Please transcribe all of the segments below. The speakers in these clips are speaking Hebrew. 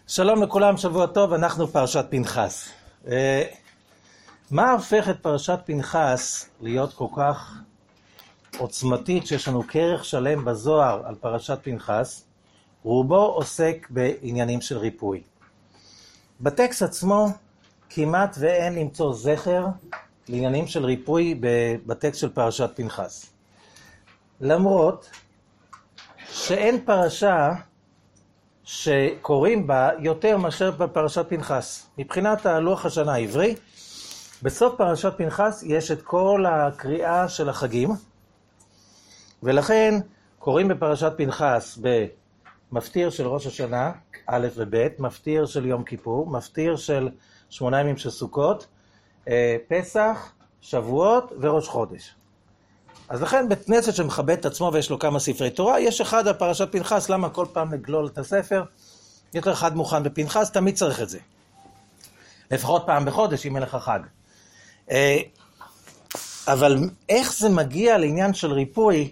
שלום לכולם, שבוע טוב, אנחנו פרשת פנחס. מה הופך את פרשת פנחס להיות כל כך עוצמתית שיש לנו כרך שלם בזוהר על פרשת פנחס? רובו עוסק בעניינים של ריפוי. בטקסט עצמו כמעט ואין למצוא זכר לעניינים של ריפוי בטקסט של פרשת פנחס. למרות שאין פרשה שקוראים בה יותר מאשר בפרשת פנחס. מבחינת הלוח השנה העברי, בסוף פרשת פנחס יש את כל הקריאה של החגים, ולכן קוראים בפרשת פנחס במפטיר של ראש השנה, א' וב', מפטיר של יום כיפור, מפטיר של 8 ימים של סוכות, פסח, שבועות וראש חודש. אז לכן בית כנסת שמכבד את עצמו ויש לו כמה ספרי תורה, יש אחד על פרשת פנחס. למה כל פעם לגלול את הספר? יש לו אחד מוכן בפנחס, תמיד צריך את זה. לפחות פעם בחודש, אם אין לך חג. אבל איך זה מגיע לעניין של ריפוי?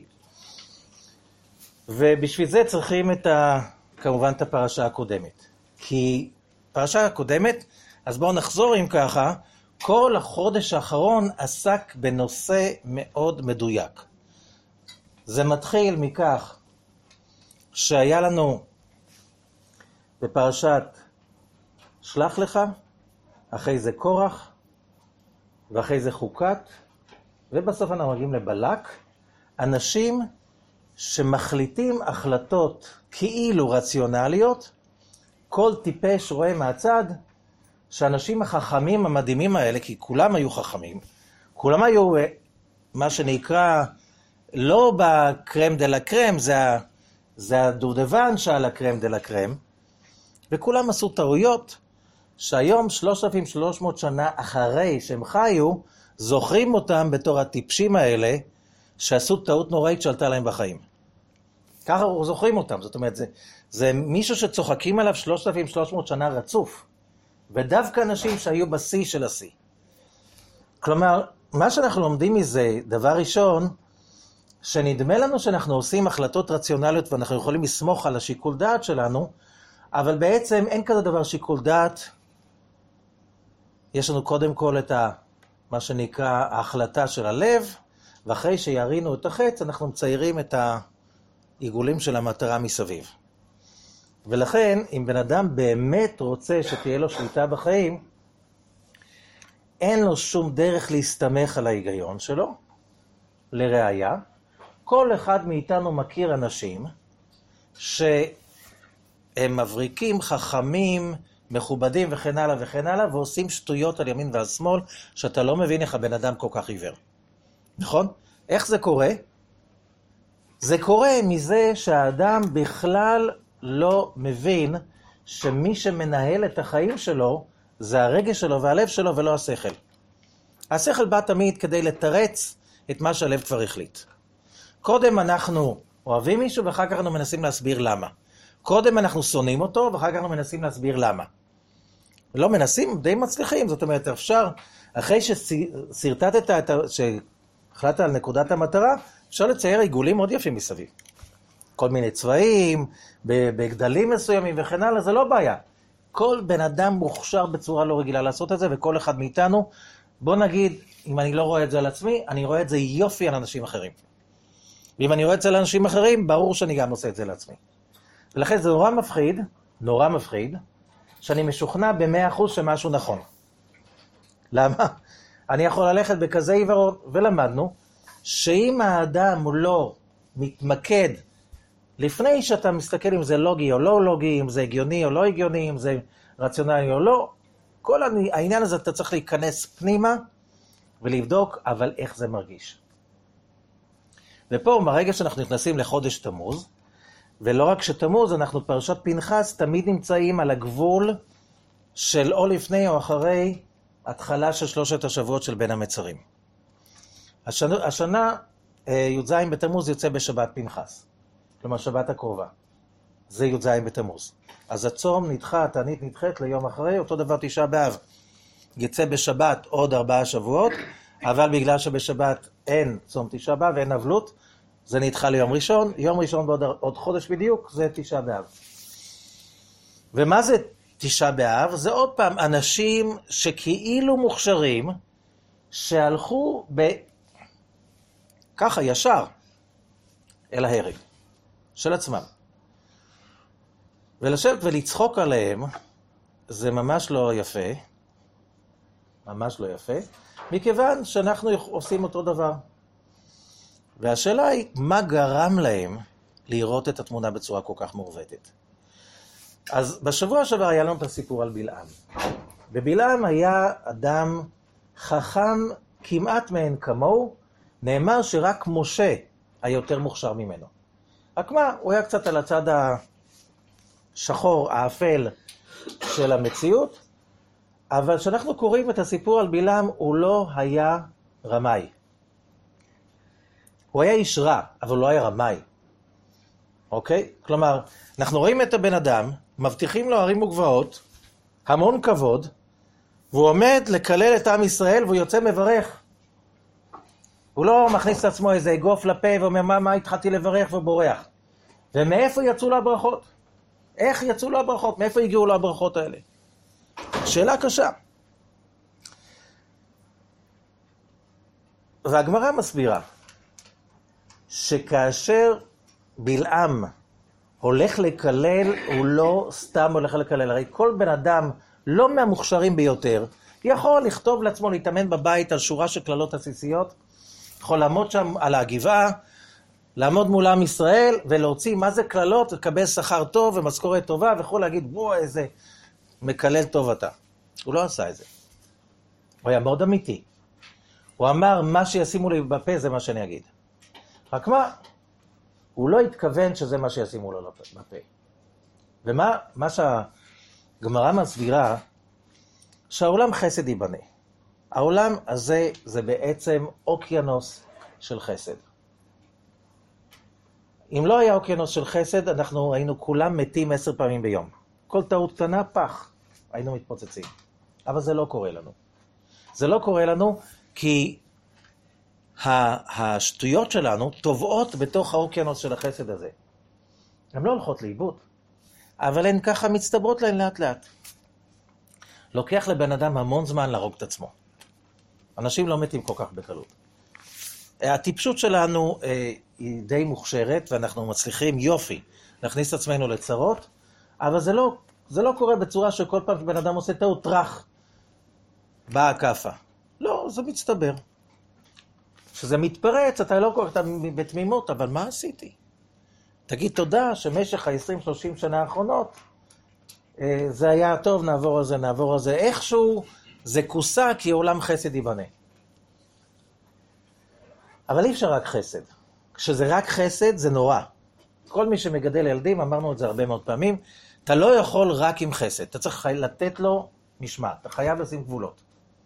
ובשביל זה צריכים כמובן את הפרשה הקודמת. כי פרשה הקודמת, אז בואו נחזור אם ככה, כל החודש האחרון עסק בנושא מאוד מדויק. זה מתחיל מכך שהיה לנו בפרשת שלח לך, אחרי זה קורח, ואחרי זה חוקת, ובסוף אנחנו מגיעים לבלק, אנשים שמחליטים החלטות כאילו רציונליות, כל טיפש רואה מהצד, שאנשים החכמים המדהימים האלה, כי כולם היו חכמים, כולם היו מה שנקרא, לא בקרם דה לה קרם, זה הדובדבן שעל הקרם דה לה קרם, וכולם עשו טעויות, שהיום 3,300 שנה אחרי שהם חיו, זוכרים אותם בתור הטיפשים האלה, שעשו טעות נוראית שעלתה להם בחיים. ככה זוכרים אותם, זאת אומרת, זה מישהו שצוחקים עליו 3,300 שנה רצוף, ודווקא אנשים שהיו בשיא של השיא. כלומר, מה שאנחנו לומדים מזה, דבר ראשון, שנדמה לנו שאנחנו עושים החלטות רציונליות, ואנחנו יכולים לסמוך על השיקול דעת שלנו, אבל בעצם אין כזה דבר שיקול דעת. יש לנו קודם כל את מה שנקרא ההחלטה של הלב, ואחרי שירינו את החץ, אנחנו מציירים את העיגולים של המטרה מסביב. ולכן, אם בן אדם באמת רוצה שתהיה לו שליטה בחיים, אין לו שום דרך להסתמך על ההיגיון שלו. לראיה, כל אחד מאיתנו מכיר אנשים שהם מבריקים, חכמים, מכובדים וכן הלאה וכן הלאה, ועושים שטויות על ימין ועל שמאל, שאתה לא מבין איך הבן אדם כל כך עיוור. נכון? איך זה קורה? זה קורה מזה שהאדם בכלל לא מבין שמי שמנהל את החיים שלו זה הרגש שלו והלב שלו ולא השכל. השכל בא תמיד כדי לתרץ את מה שהלב כבר החליט. קודם אנחנו אוהבים מישהו ואחר כך אנחנו מנסים להסביר למה. קודם אנחנו שונאים אותו ואחר כך אנחנו מנסים להסביר למה. לא מנסים, די מצליחים. זאת אומרת, אפשר, אחרי שסרטטת, שהחלטת על נקודת המטרה, אפשר לצייר עיגולים מאוד יפים מסביב. כל מיני צבעים, בגדלים מסוימים וכן הלאה, זה לא בעיה. כל בן אדם מוכשר בצורה לא רגילה לעשות את זה, וכל אחד מאיתנו, בוא נגיד, אם אני לא רואה את זה על עצמי, אני רואה את זה יופי על אנשים אחרים. ואם אני רואה את זה על אנשים אחרים, ברור שאני גם עושה את זה לעצמי. ולכן זה נורא מפחיד, שאני משוכנע ב100% שמשהו נכון. למה? אני יכול ללכת בכזה עיוורון, ולמדנו, שאם האדם הוא לא מתמקד, לפני שאתה מסתכל אם זה לוגי או לא לוגי, אם זה הגיוני או לא הגיוני, אם זה רציונלי או לא, כל העניין הזה אתה צריך להיכנס פנימה ולבדוק, אבל איך זה מרגיש. ופה ברגע שאנחנו נכנסים לחודש תמוז, ולא רק שתמוז, אנחנו פרשת פנחס תמיד נמצאים על הגבול של או לפני או אחרי התחלה של 3 השבועות של בין המצרים. השנה י"ז בתמוז יוצא בשבת פנחס. כלומר, שבת הקרובה. זה י"ז בתמוז. אז הצום נדחה, התענית נדחית ליום אחרי, אותו דבר 9 באב. יצא בשבת עוד 4 שבועות, אבל בגלל שבשבת אין צום 9 באב ואין אבלות, זה נדחה ליום ראשון. יום ראשון בעוד חודש בדיוק, זה 9 באב. ומה זה תשעה באב, זה עוד פעם אנשים שכאילו מוכשרים, שהלכו ככה ישר אל ההרג של עצמם. ולשבת ולצחוק עליהם, זה ממש לא יפה, ממש לא יפה, מכיוון שאנחנו עושים אותו דבר. והשאלה היא, מה גרם להם לראות את התמונה בצורה כל כך מעוותת? אז בשבוע שעבר היה לנו את הסיפור על בלעם. בבלעם היה אדם חכם כמעט מאין כמוהו, נאמר שרק משה היה יותר מוכשר ממנו. רק מה, הוא היה קצת על הצד השחור, האפל של המציאות, אבל כשאנחנו קוראים את הסיפור על בלעם, הוא לא היה רמאי. הוא היה איש רע, אבל לא היה רמאי. אוקיי? כלומר, אנחנו רואים את הבן אדם, מבטיחים לו הרים וגבעות, המון כבוד, והוא עומד לקלל את עם ישראל, והוא יוצא מברך. הוא לא מכניס לעצמו איזה אגוף לפה, ואומר, מה התחלתי לברך ובורח. ומאיפה יצאו לו הברכות? איך יצאו לו הברכות? מאיפה הגיעו לו הברכות האלה? שאלה קשה. והגמרא מסבירה, שכאשר בלעם הולך לקלל, הוא לא סתם הולך לקלל. הרי כל בן אדם, לא מהמוכשרים ביותר, יכול לכתוב לעצמו, להתאמן בבית על שורה של כללות עסיסיות, יכול לעמוד שם על הגבעה, לעמוד מול עם ישראל, ולהוציא מה זה כללות, לקבל שכר טוב ומשכורת טובה, ויכול להגיד, בוא, איזה מקלל טוב אתה. הוא לא עשה את זה. הוא היה מאוד אמיתי. הוא אמר, מה שישימו לי בפה זה מה שאני אגיד. רק מה? הוא לא התכוון שזה מה שישימו לו בפה. ומה שהגמרא מסבירה, שהעולם חסד ייבנה. העולם הזה זה בעצם אוקיינוס של חסד. אם לא היה אוקיינוס של חסד, אנחנו היינו כולם מתים 10 פעמים ביום. כל טעות קטנה, פח, היינו מתפוצצים. אבל זה לא קורה לנו. זה לא קורה לנו כי השטויות שלנו טובעות בתוך האוקיינוס של החסד הזה. הן לא הולכות לאיבוד, אבל הן ככה מצטברות להן לאט לאט. לוקח לבן אדם המון זמן להרוג את עצמו. אנשים לא מתים כל כך בקלות. הטיפשות שלנו היא די מוכשרת, ואנחנו מצליחים יופי להכניס את עצמנו לצרות, אבל זה לא קורה בצורה שכל פעם שבן אדם עושה טעות טרח, באה הקפה. לא, זה מצטבר. כשזה מתפרץ, אתה לא קורא, אתה בתמימות, אבל מה עשיתי? תגיד תודה שמשך ה-20-30 שנה האחרונות, זה היה טוב, נעבור על זה. איכשהו זה כוסה כי עולם חסד ייבנה. אבל אי אפשר רק חסד. כשזה רק חסד זה נורא. כל מי שמגדל ילדים, אמרנו את זה הרבה מאוד פעמים, אתה לא יכול רק עם חסד. אתה צריך לתת לו משמעת. אתה חייב לשים גבולות.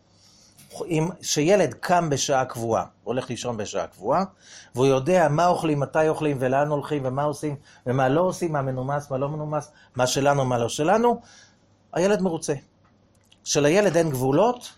שילד קם בשעה קבועה, הולך לישון בשעה קבועה, והוא יודע מה אוכלים, מתי אוכלים, ולאן הולכים, ומה עושים, ומה לא עושים, מה מנומס, מה לא מנומס, מה שלנו, מה לא שלנו, הילד מרוצה. שלילד אין גבולות,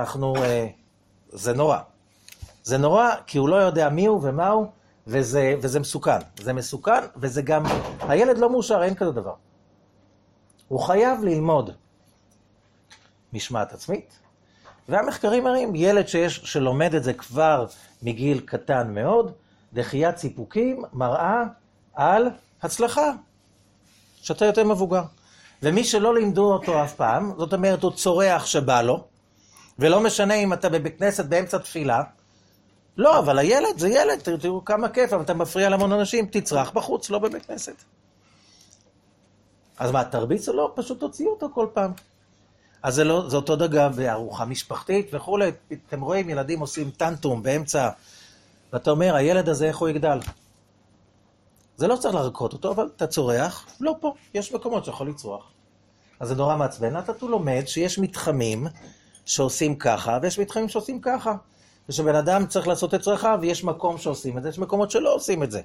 זה נורא. זה נורא כי הוא לא יודע מי הוא ומה הוא, וזה מסוכן. זה מסוכן, וזה גם, הילד לא מאושר, אין כזה דבר. הוא חייב ללמוד משמעת עצמית, והמחקרים מראים, ילד שלומד את זה כבר מגיל קטן מאוד, דחיית סיפוקים מראה על הצלחה, שאתה יותר מבוגר. ומי שלא לימדו אותו אף פעם, זאת אומרת, הוא צורח שבא לו, ולא משנה אם אתה בבית כנסת באמצע תפילה, לא, אבל הילד זה ילד, תראו כמה כיף, אבל אתה מפריע להמון אנשים, תצרח בחוץ, לא בבית כנסת. אז מה, תרביץ או לא? פשוט תוציאו אותו כל פעם. אז זה אותו דגה בארוחה משפחתית וכו'. אתם רואים ילדים עושים טנטום באמצע, ואתה אומר, הילד הזה איך הוא יגדל? זה לא צריך להרקות אותו, אבל אתה צורח, לא פה, יש מקומות שיכול לצרוח. אז זה נורא מעצבן, אתה לומד שיש מתחמים שעושים ככה, ויש מתחמים שעושים ככה. ושבן אדם צריך לעשות את צרכיו, ויש מקום שעושים את זה, יש מקומות שלא עושים את זה.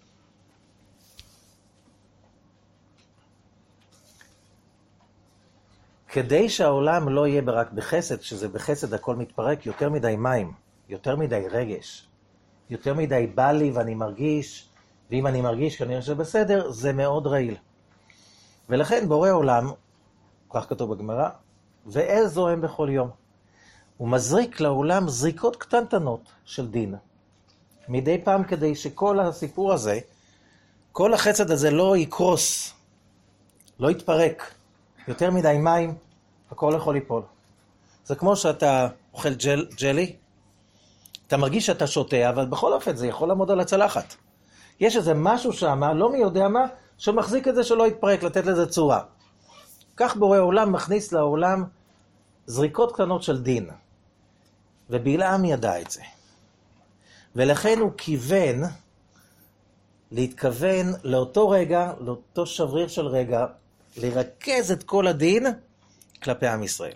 כדי שהעולם לא יהיה רק בחסד, שזה בחסד הכל מתפרק, יותר מדי מים, יותר מדי רגש, יותר מדי בא לי ואני מרגיש, ואם אני מרגיש כנראה שבסדר, זה מאוד רעיל. ולכן בורא עולם כך כתוב בגמרא, ואיזו הם בכל יום. הוא מזריק לעולם זריקות קטנטנות של דין. מדי פעם כדי שכל הסיפור הזה, כל החסד הזה לא יקרוס, לא יתפרק. יותר מדי מים, הכל יכול ליפול. זה כמו שאתה אוכל ג'לי, אתה מרגיש שאתה שותה, אבל בכל אופן זה יכול לעמוד על הצלחת. יש איזה משהו שם, לא מי יודע מה, שמחזיק את זה שלא יתפרק, לתת לזה צורה. כך בורא עולם מכניס לעולם זריקות קטנות של דין. ובלעם ידע את זה. ולכן הוא כיוון להתכוון לאותו רגע, לאותו שבריר של רגע, לרכז את כל הדין כלפי עם ישראל.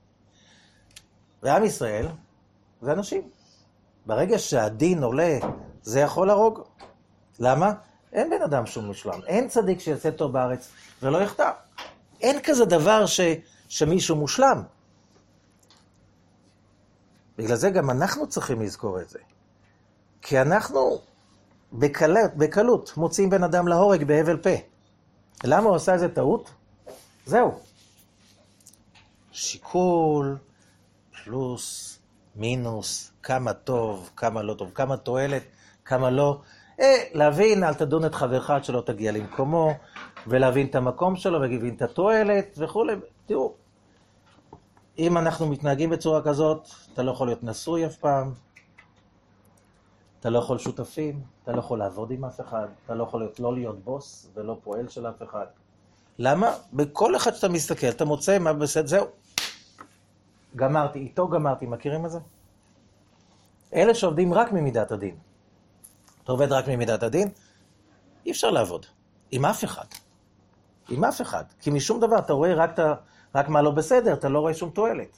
ועם ישראל זה אנשים. ברגע שהדין עולה, זה יכול להרוג. למה? אין בן אדם שום מושלם. אין צדיק שיעשה טוב בארץ ולא יחטא. אין כזה דבר שמישהו מושלם. בגלל זה גם אנחנו צריכים לזכור את זה. כי אנחנו בקלות מוצאים בן אדם להורג בהבל פה. למה הוא עושה איזה טעות? זהו. שיקול, פלוס, מינוס, כמה טוב, כמה לא טוב, כמה תועלת, כמה לא. להבין, אל תדון את חברך עד שלא תגיע למקומו, ולהבין את המקום שלו, ולהבין את התועלת וכו'. תראו, אם אנחנו מתנהגים בצורה כזאת, אתה לא יכול להיות נשוי אף פעם, אתה לא יכול שותפים, אתה לא יכול לעבוד עם אף אחד, אתה לא יכול לא להיות בוס ולא פועל של אף אחד. למה? בכל אחד שאתה מסתכל, אתה מוצא מה בסדר, זהו. גמרתי, איתו גמרתי, מכירים את זה? אלה שעובדים רק ממידת הדין. אתה עובד רק ממידת הדין, אי אפשר לעבוד. עם אף אחד. עם אף אחד. כי משום דבר, אתה רואה רק מה לא בסדר, אתה לא רואה שום תועלת.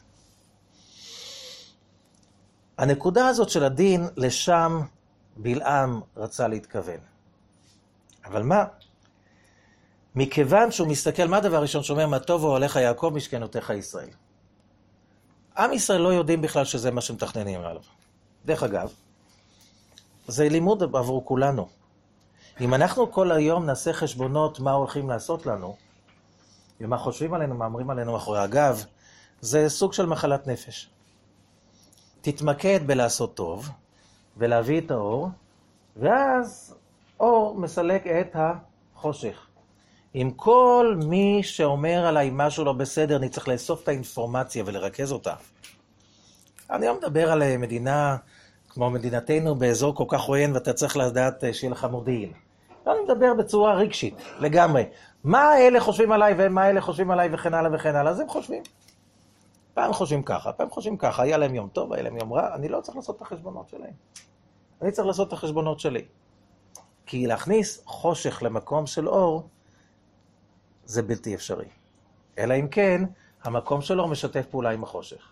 הנקודה הזאת של הדין, לשם בלעם רצה להתכוון. אבל מה? מכיוון שהוא מסתכל, מה הדבר הראשון שאומר, מה טוב הולך יעקב משכנותיך ישראל. עם ישראל לא יודעים בכלל שזה מה שמתכננים עליו. דרך אגב, זה לימוד עבור כולנו. אם אנחנו כל היום נעשה חשבונות מה הולכים לעשות לנו, ומה חושבים עלינו, מה אומרים עלינו אחרי הגב, זה סוג של מחלת נפש. תתמקד בלעשות טוב, ולהביא את האור, ואז אור מסלק את החושך. אם כל מי שאומר עליי משהו לא בסדר, אני צריך לאסוף את האינפורמציה ולרכז אותה. אני לא מדבר על מדינה כמו מדינתנו באזור כל כך עוין, ואתה צריך לדעת שיהיה לך מודיעין. אני מדבר בצורה רגשית, לגמרי. מה אלה חושבים עליי ומה אלה חושבים עליי וכן הלאה וכן הלאה, אז הם חושבים. פעם חושבים ככה, פעם חושבים ככה, היה להם יום טוב, היה להם יום רע, אני לא צריך לעשות את החשבונות שלהם. אני צריך לעשות את החשבונות שלי. כי להכניס חושך למקום של אור, זה בלתי אפשרי. אלא אם כן, המקום של אור משתף פעולה עם החושך.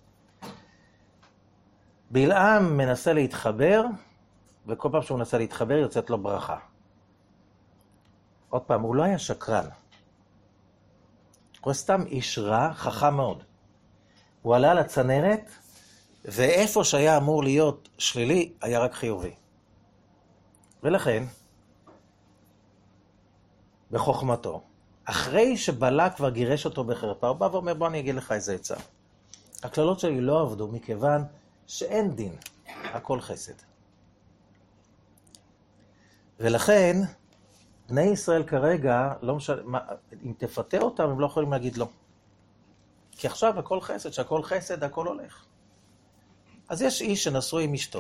בלעם מנסה להתחבר, וכל פעם שהוא מנסה להתחבר, יוצאת לו ברכה. עוד פעם, הוא לא היה שקרן. הוא סתם איש רע, חכם מאוד. הוא עלה לצנרת, ואיפה שהיה אמור להיות שלילי, היה רק חיובי. ולכן, בחוכמתו, אחרי שבלק כבר גירש אותו בחרפה, הוא בא ואומר, בוא אני אגיד לך איזה עצה. הכללות שלי לא עבדו מכיוון שאין דין, הכל חסד. ולכן, בני ישראל כרגע, לא משנה, אם תפתה אותם, הם לא יכולים להגיד לא. כי עכשיו הכל חסד, שהכל חסד, הכל הולך. אז יש איש שנשוי עם אשתו,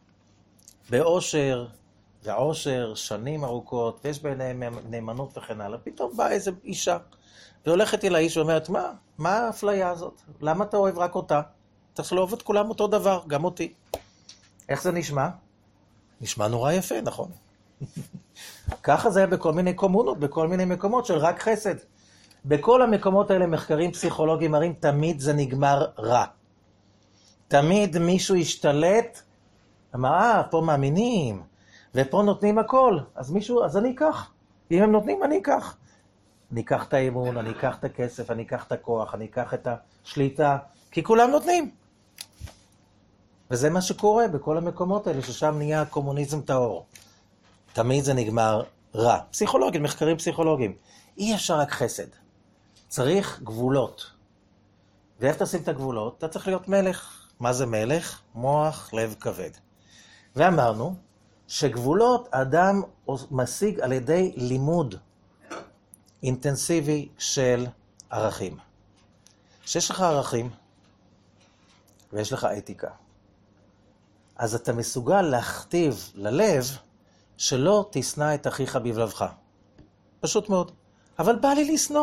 באושר ועושר, שנים ארוכות, ויש ביניהם נאמנות וכן הלאה. פתאום באה איזו אישה, והולכת אל האיש ואומרת, מה האפליה הזאת? למה אתה אוהב רק אותה? צריך לאהוב את כולם אותו דבר, גם אותי. איך זה נשמע? נשמע נורא יפה, נכון? ככה זה היה בכל מיני קומונות, בכל מיני מקומות של רק חסד. בכל המקומות האלה מחקרים פסיכולוגיים מראים, תמיד זה נגמר רע. תמיד מישהו ישתלט, אמר, פה מאמינים, ופה נותנים הכל, אז אני אקח. אם הם נותנים, אני אקח. אני אקח את האמון, אני אקח את הכסף, אני אקח את הכוח, אני אקח את השליטה, כי כולם נותנים. וזה מה שקורה בכל המקומות האלה, ששם נהיה קומוניזם טהור. תמיד זה נגמר רע. פסיכולוגים, מחקרים פסיכולוגיים. אי אפשר רק חסד. צריך גבולות. ואיך תשים את הגבולות? אתה צריך להיות מלך. מה זה מלך? מוח, לב, כבד. ואמרנו שגבולות אדם משיג על ידי לימוד אינטנסיבי של ערכים. שיש לך ערכים ויש לך אתיקה, אז אתה מסוגל להכתיב ללב שלא תשנא את אחיך בלבבך. פשוט מאוד. אבל בא לי לשנוא.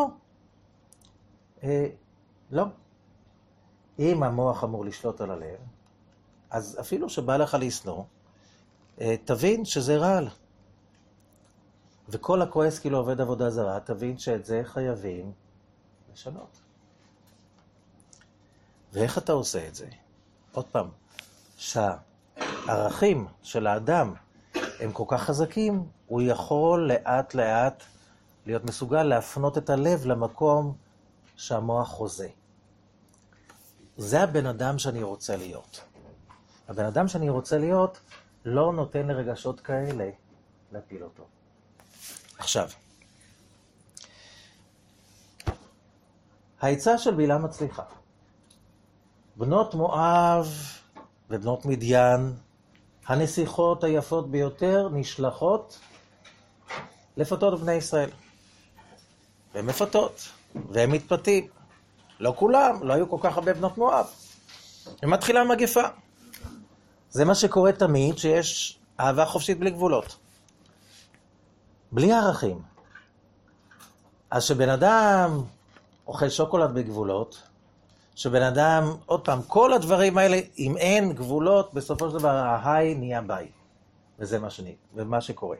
לא. אם המוח אמור לשלוט על הלב, אז אפילו שבא לך לשנוא, תבין שזה רעל. וכל הכועס כאילו עובד עבודה זרה, תבין שאת זה חייבים לשנות. ואיך אתה עושה את זה? עוד פעם, שהערכים של האדם הם כל כך חזקים, הוא יכול לאט לאט להיות מסוגל להפנות את הלב למקום שהמוח חוזה. זה הבן אדם שאני רוצה להיות. הבן אדם שאני רוצה להיות לא נותן לרגשות כאלה להפיל אותו. עכשיו, העצה של בלעם מצליחה. בנות מואב ובנות מדיין, הנסיכות היפות ביותר, נשלחות לפתות בני ישראל. והן מפתות, והן מתפתים. לא כולם, לא היו כל כך הרבה בנות מואב. ומתחילה מגפה. זה מה שקורה תמיד, שיש אהבה חופשית בלי גבולות. בלי ערכים. אז שבן אדם אוכל שוקולד בגבולות, שבן אדם, עוד פעם, כל הדברים האלה, אם אין גבולות, בסופו של דבר ההיי נהיה ביי. וזה מה שקורה.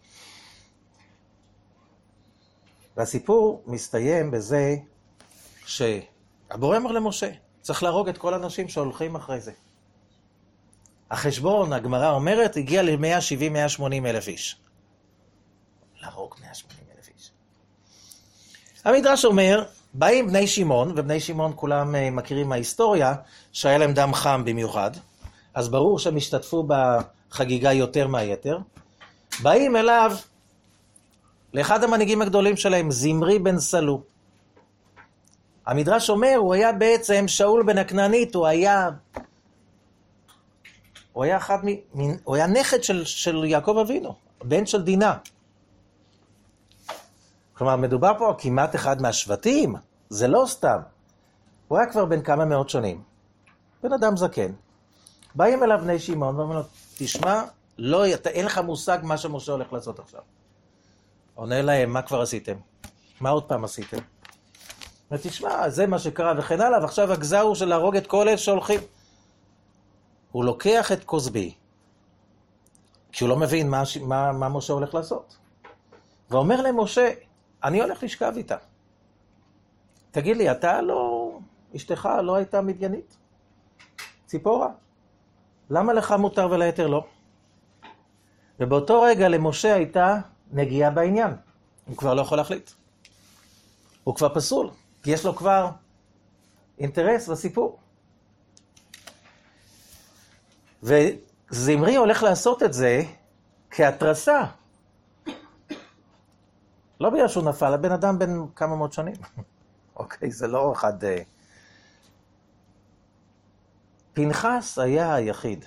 והסיפור מסתיים בזה שהבורא אמר למשה, צריך להרוג את כל האנשים שהולכים אחרי זה. החשבון, הגמרא אומרת, הגיע ל-170-180 אלף איש. להרוג 180 אלף איש. המדרש אומר, באים בני שמעון, ובני שמעון כולם מכירים מההיסטוריה, שהיה להם דם חם במיוחד, אז ברור שהם השתתפו בחגיגה יותר מהיתר. באים אליו, לאחד המנהיגים הגדולים שלהם, זמרי בן סלו. המדרש אומר, הוא היה בעצם שאול בן הכנענית, הוא היה נכד של יעקב אבינו, בן של דינה. כלומר, מדובר פה כמעט אחד מהשבטים, זה לא סתם. הוא היה כבר בן כמה מאות שנים. בן אדם זקן. באים אליו בני שמעון ואומרים לו, תשמע, אין לך מושג מה שמשה הולך לעשות עכשיו. עונה להם, מה כבר עשיתם? מה עוד פעם עשיתם? ותשמע, זה מה שקרה וכן הלאה, ועכשיו הגזר הוא של להרוג את כל אלה שהולכים. הוא לוקח את כוסבי, כי הוא לא מבין מה משה הולך לעשות. ואומר למשה, אני הולך לשכב איתה. תגיד לי, אשתך לא הייתה מדיינית? ציפורה? למה לך מותר וליתר לא? ובאותו רגע למשה הייתה נגיעה בעניין. הוא כבר לא יכול להחליט. הוא כבר פסול, כי יש לו כבר אינטרס בסיפור. וזמרי הולך לעשות את זה כהתרסה. לא בגלל שהוא נפל, הבן אדם בן כמה מאות שנים. אוקיי, זה לא אחד... פנחס היה היחיד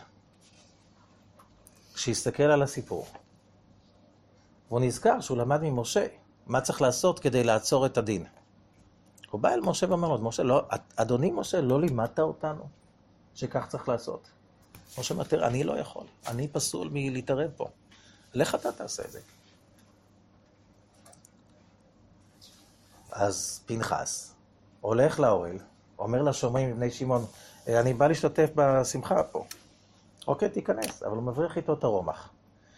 שהסתכל על הסיפור. והוא נזכר שהוא למד ממשה מה צריך לעשות כדי לעצור את הדין. הוא בא אל משה ואומר לו, משה, אדוני משה, לא לימדת אותנו שכך צריך לעשות. משה מתר, אני לא יכול, אני פסול מלהתערב פה. לך אתה תעשה את זה. אז פנחס הולך לאוהל, אומר לשומעים בני שמעון, אני בא להשתתף בשמחה פה. אוקיי, תיכנס, אבל הוא מבריח איתו את הרומח.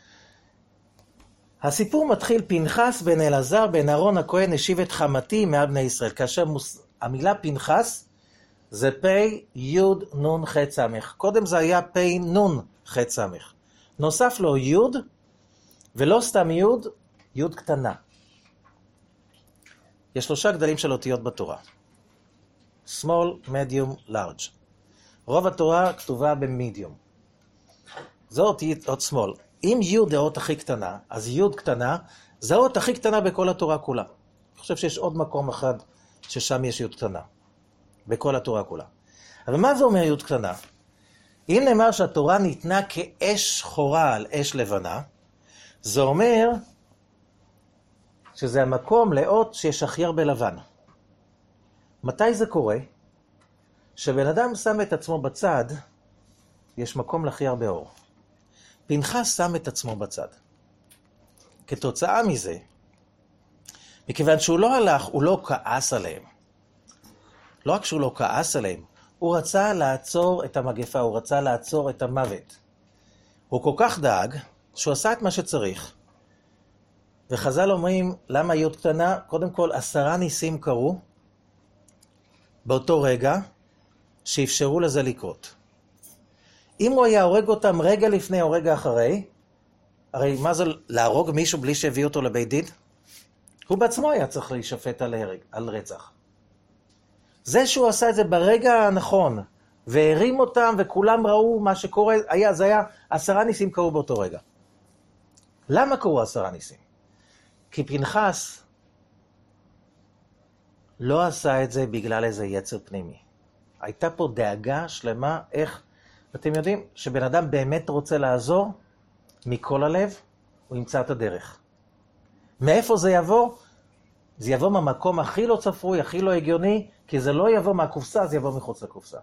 הסיפור מתחיל, פנחס בן אלעזר בן אהרון הכהן השיב את חמתי מעל בני ישראל. כאשר המילה פנחס זה פי יוד נון חץ סמך. קודם זה היה פי נון חץ סמך. נוסף לו יוד, ולא סתם יוד, יוד קטנה. יש 3 גדלים של אותיות בתורה. small, medium, large. רוב התורה כתובה במדיום. זו אות small. אם יוד זה האות הכי קטנה, אז יוד קטנה, זה האות הכי קטנה בכל התורה כולה. אני חושב שיש עוד מקום אחד ששם יש י' קטנה, בכל התורה כולה. אבל מה זה אומר י' קטנה? אם נאמר שהתורה ניתנה כאש שחורה על אש לבנה, זה אומר שזה המקום לאות שיש הכי הרבה לבן. מתי זה קורה? שבן אדם שם את עצמו בצד, יש מקום להכי הרבה אור. פנחס שם את עצמו בצד. כתוצאה מזה, מכיוון שהוא לא הלך, הוא לא כעס עליהם. לא רק שהוא לא כעס עליהם, הוא רצה לעצור את המגפה, הוא רצה לעצור את המוות. הוא כל כך דאג, שהוא עשה את מה שצריך. וחז"ל אומרים, למה י' קטנה? קודם כל, 10 ניסים קרו, באותו רגע, שאפשרו לזה לקרות. אם הוא היה הורג אותם רגע לפני או רגע אחרי, הרי מה זה להרוג מישהו בלי שהביא אותו לבית דין? הוא בעצמו היה צריך להישפט על רצח. זה שהוא עשה את זה ברגע הנכון, והרים אותם וכולם ראו מה שקורה, זה היה 10 ניסים קרו באותו רגע. למה קרו 10 ניסים? כי פנחס לא עשה את זה בגלל איזה יצר פנימי. הייתה פה דאגה שלמה איך, אתם יודעים שבן אדם באמת רוצה לעזור מכל הלב, הוא ימצא את הדרך. מאיפה זה יבוא? זה יבוא מהמקום הכי לא צפוי, הכי לא הגיוני, כי זה לא יבוא מהקופסה, זה יבוא מחוץ לקופסה.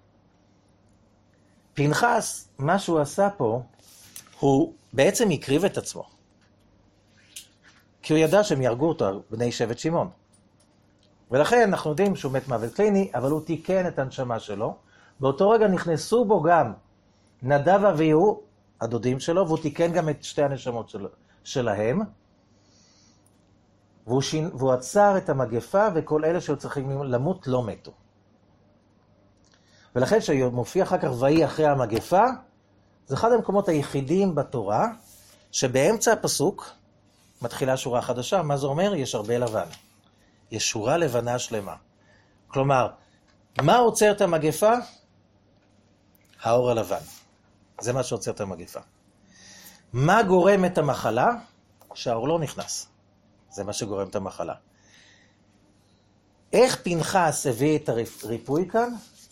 פנחס, מה שהוא עשה פה, הוא בעצם הקריב את עצמו. כי הוא ידע שהם ירגו אותו, בני שבט שמעון. ולכן אנחנו יודעים שהוא מת מוות קליני, אבל הוא תיקן את הנשמה שלו. באותו רגע נכנסו בו גם נדב ואביהו, הדודים שלו, והוא תיקן גם את שתי הנשמות שלהם. והוא עצר את המגפה, וכל אלה שהיו צריכים למות לא מתו. ולכן שמופיע אחר כך ויהי אחרי המגפה, זה אחד המקומות היחידים בתורה, שבאמצע הפסוק מתחילה שורה חדשה. מה זה אומר? יש הרבה לבן. יש שורה לבנה שלמה. כלומר, מה עוצר את המגפה? האור הלבן. זה מה שעוצר את המגפה. מה גורם את המחלה? שהאור לא נכנס. זה מה שגורם את המחלה. איך פנחס הביא את הריפוי כאן?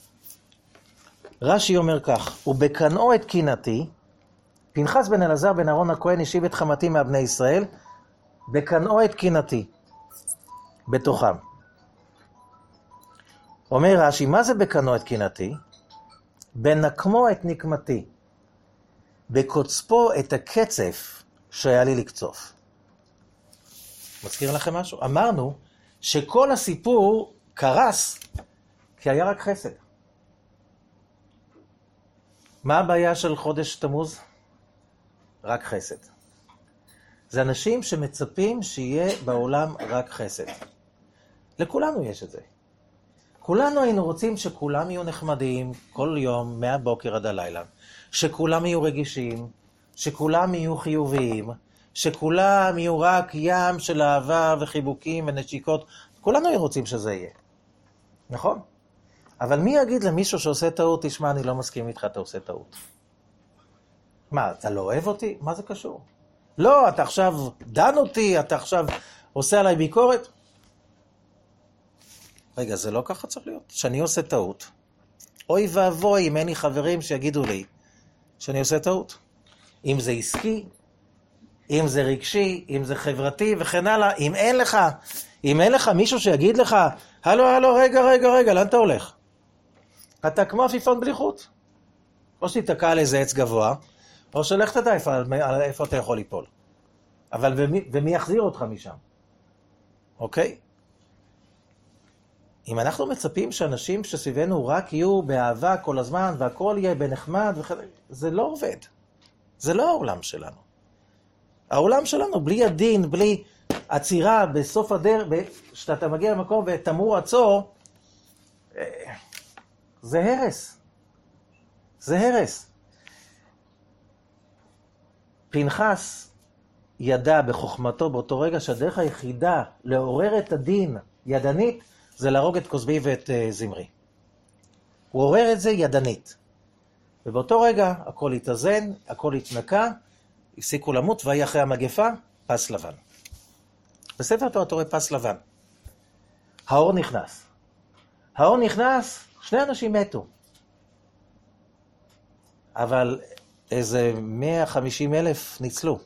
רש"י אומר כך, ובקנאו את קנאתי, פנחס בן אלעזר בן אהרון הכהן השיב את חמתי מהבני ישראל, בקנאו את קנאתי, בתוכם. אומר רש"י, מה זה בקנאו את קנאתי? בנקמו את נקמתי, בקוצפו את הקצף שהיה לי לקצוף. מזכיר לכם משהו? אמרנו שכל הסיפור קרס כי היה רק חסד. מה הבעיה של חודש תמוז? רק חסד. זה אנשים שמצפים שיהיה בעולם רק חסד. לכולנו יש את זה. כולנו היינו רוצים שכולם יהיו נחמדים כל יום, מהבוקר עד הלילה. שכולם יהיו רגישים, שכולם יהיו חיוביים, שכולם יהיו רק ים של אהבה וחיבוקים ונשיקות. כולנו היינו רוצים שזה יהיה. נכון? אבל מי יגיד למישהו שעושה טעות, תשמע, אני לא מסכים איתך, אתה עושה טעות. מה, אתה לא אוהב אותי? מה זה קשור? לא, אתה עכשיו דן אותי, אתה עכשיו עושה עליי ביקורת. רגע, זה לא ככה צריך להיות. שאני עושה טעות. אוי ואבוי אם אין לי חברים שיגידו לי שאני עושה טעות. אם זה עסקי, אם זה רגשי, אם זה חברתי וכן הלאה. אם אין לך מישהו שיגיד לך, הלו, רגע, לאן אתה הולך? אתה כמו עפיפון בלי חוט. או שתתקע על איזה עץ גבוה, או שלך תדע איפה אתה יכול ליפול. אבל ומי יחזיר אותך משם? אוקיי? אם אנחנו מצפים שאנשים שסביבנו רק יהיו באהבה כל הזמן, והכל יהיה בנחמד, זה לא עובד. זה לא העולם שלנו. העולם שלנו בלי הדין, בלי עצירה בסוף הדרך, שאתה מגיע למקום ותמור עצור, זה הרס. זה הרס. פנחס ידע בחוכמתו באותו רגע שהדרך היחידה לעורר את הדין ידנית, זה להרוג את כוזבי ואת זמרי. הוא עורר את זה ידנית. ובאותו רגע הכל התאזן, הכל התנקה, הפסיקו למות, והיא אחרי המגפה, פס לבן. בספר תורה אתה רואה פס לבן. האור נכנס. האור נכנס, 2 אנשים מתו. אבל איזה 150,000 ניצלו.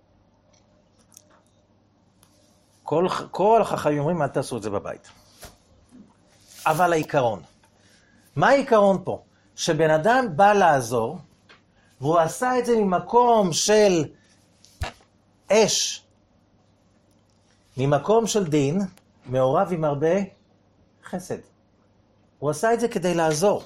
כל החכמים אומרים, אל תעשו את זה בבית. אבל העיקרון. מה העיקרון פה? שבן אדם בא לעזור, והוא עשה את זה ממקום של אש, ממקום של דין, מעורב עם הרבה חסד. הוא עשה את זה כדי לעזור.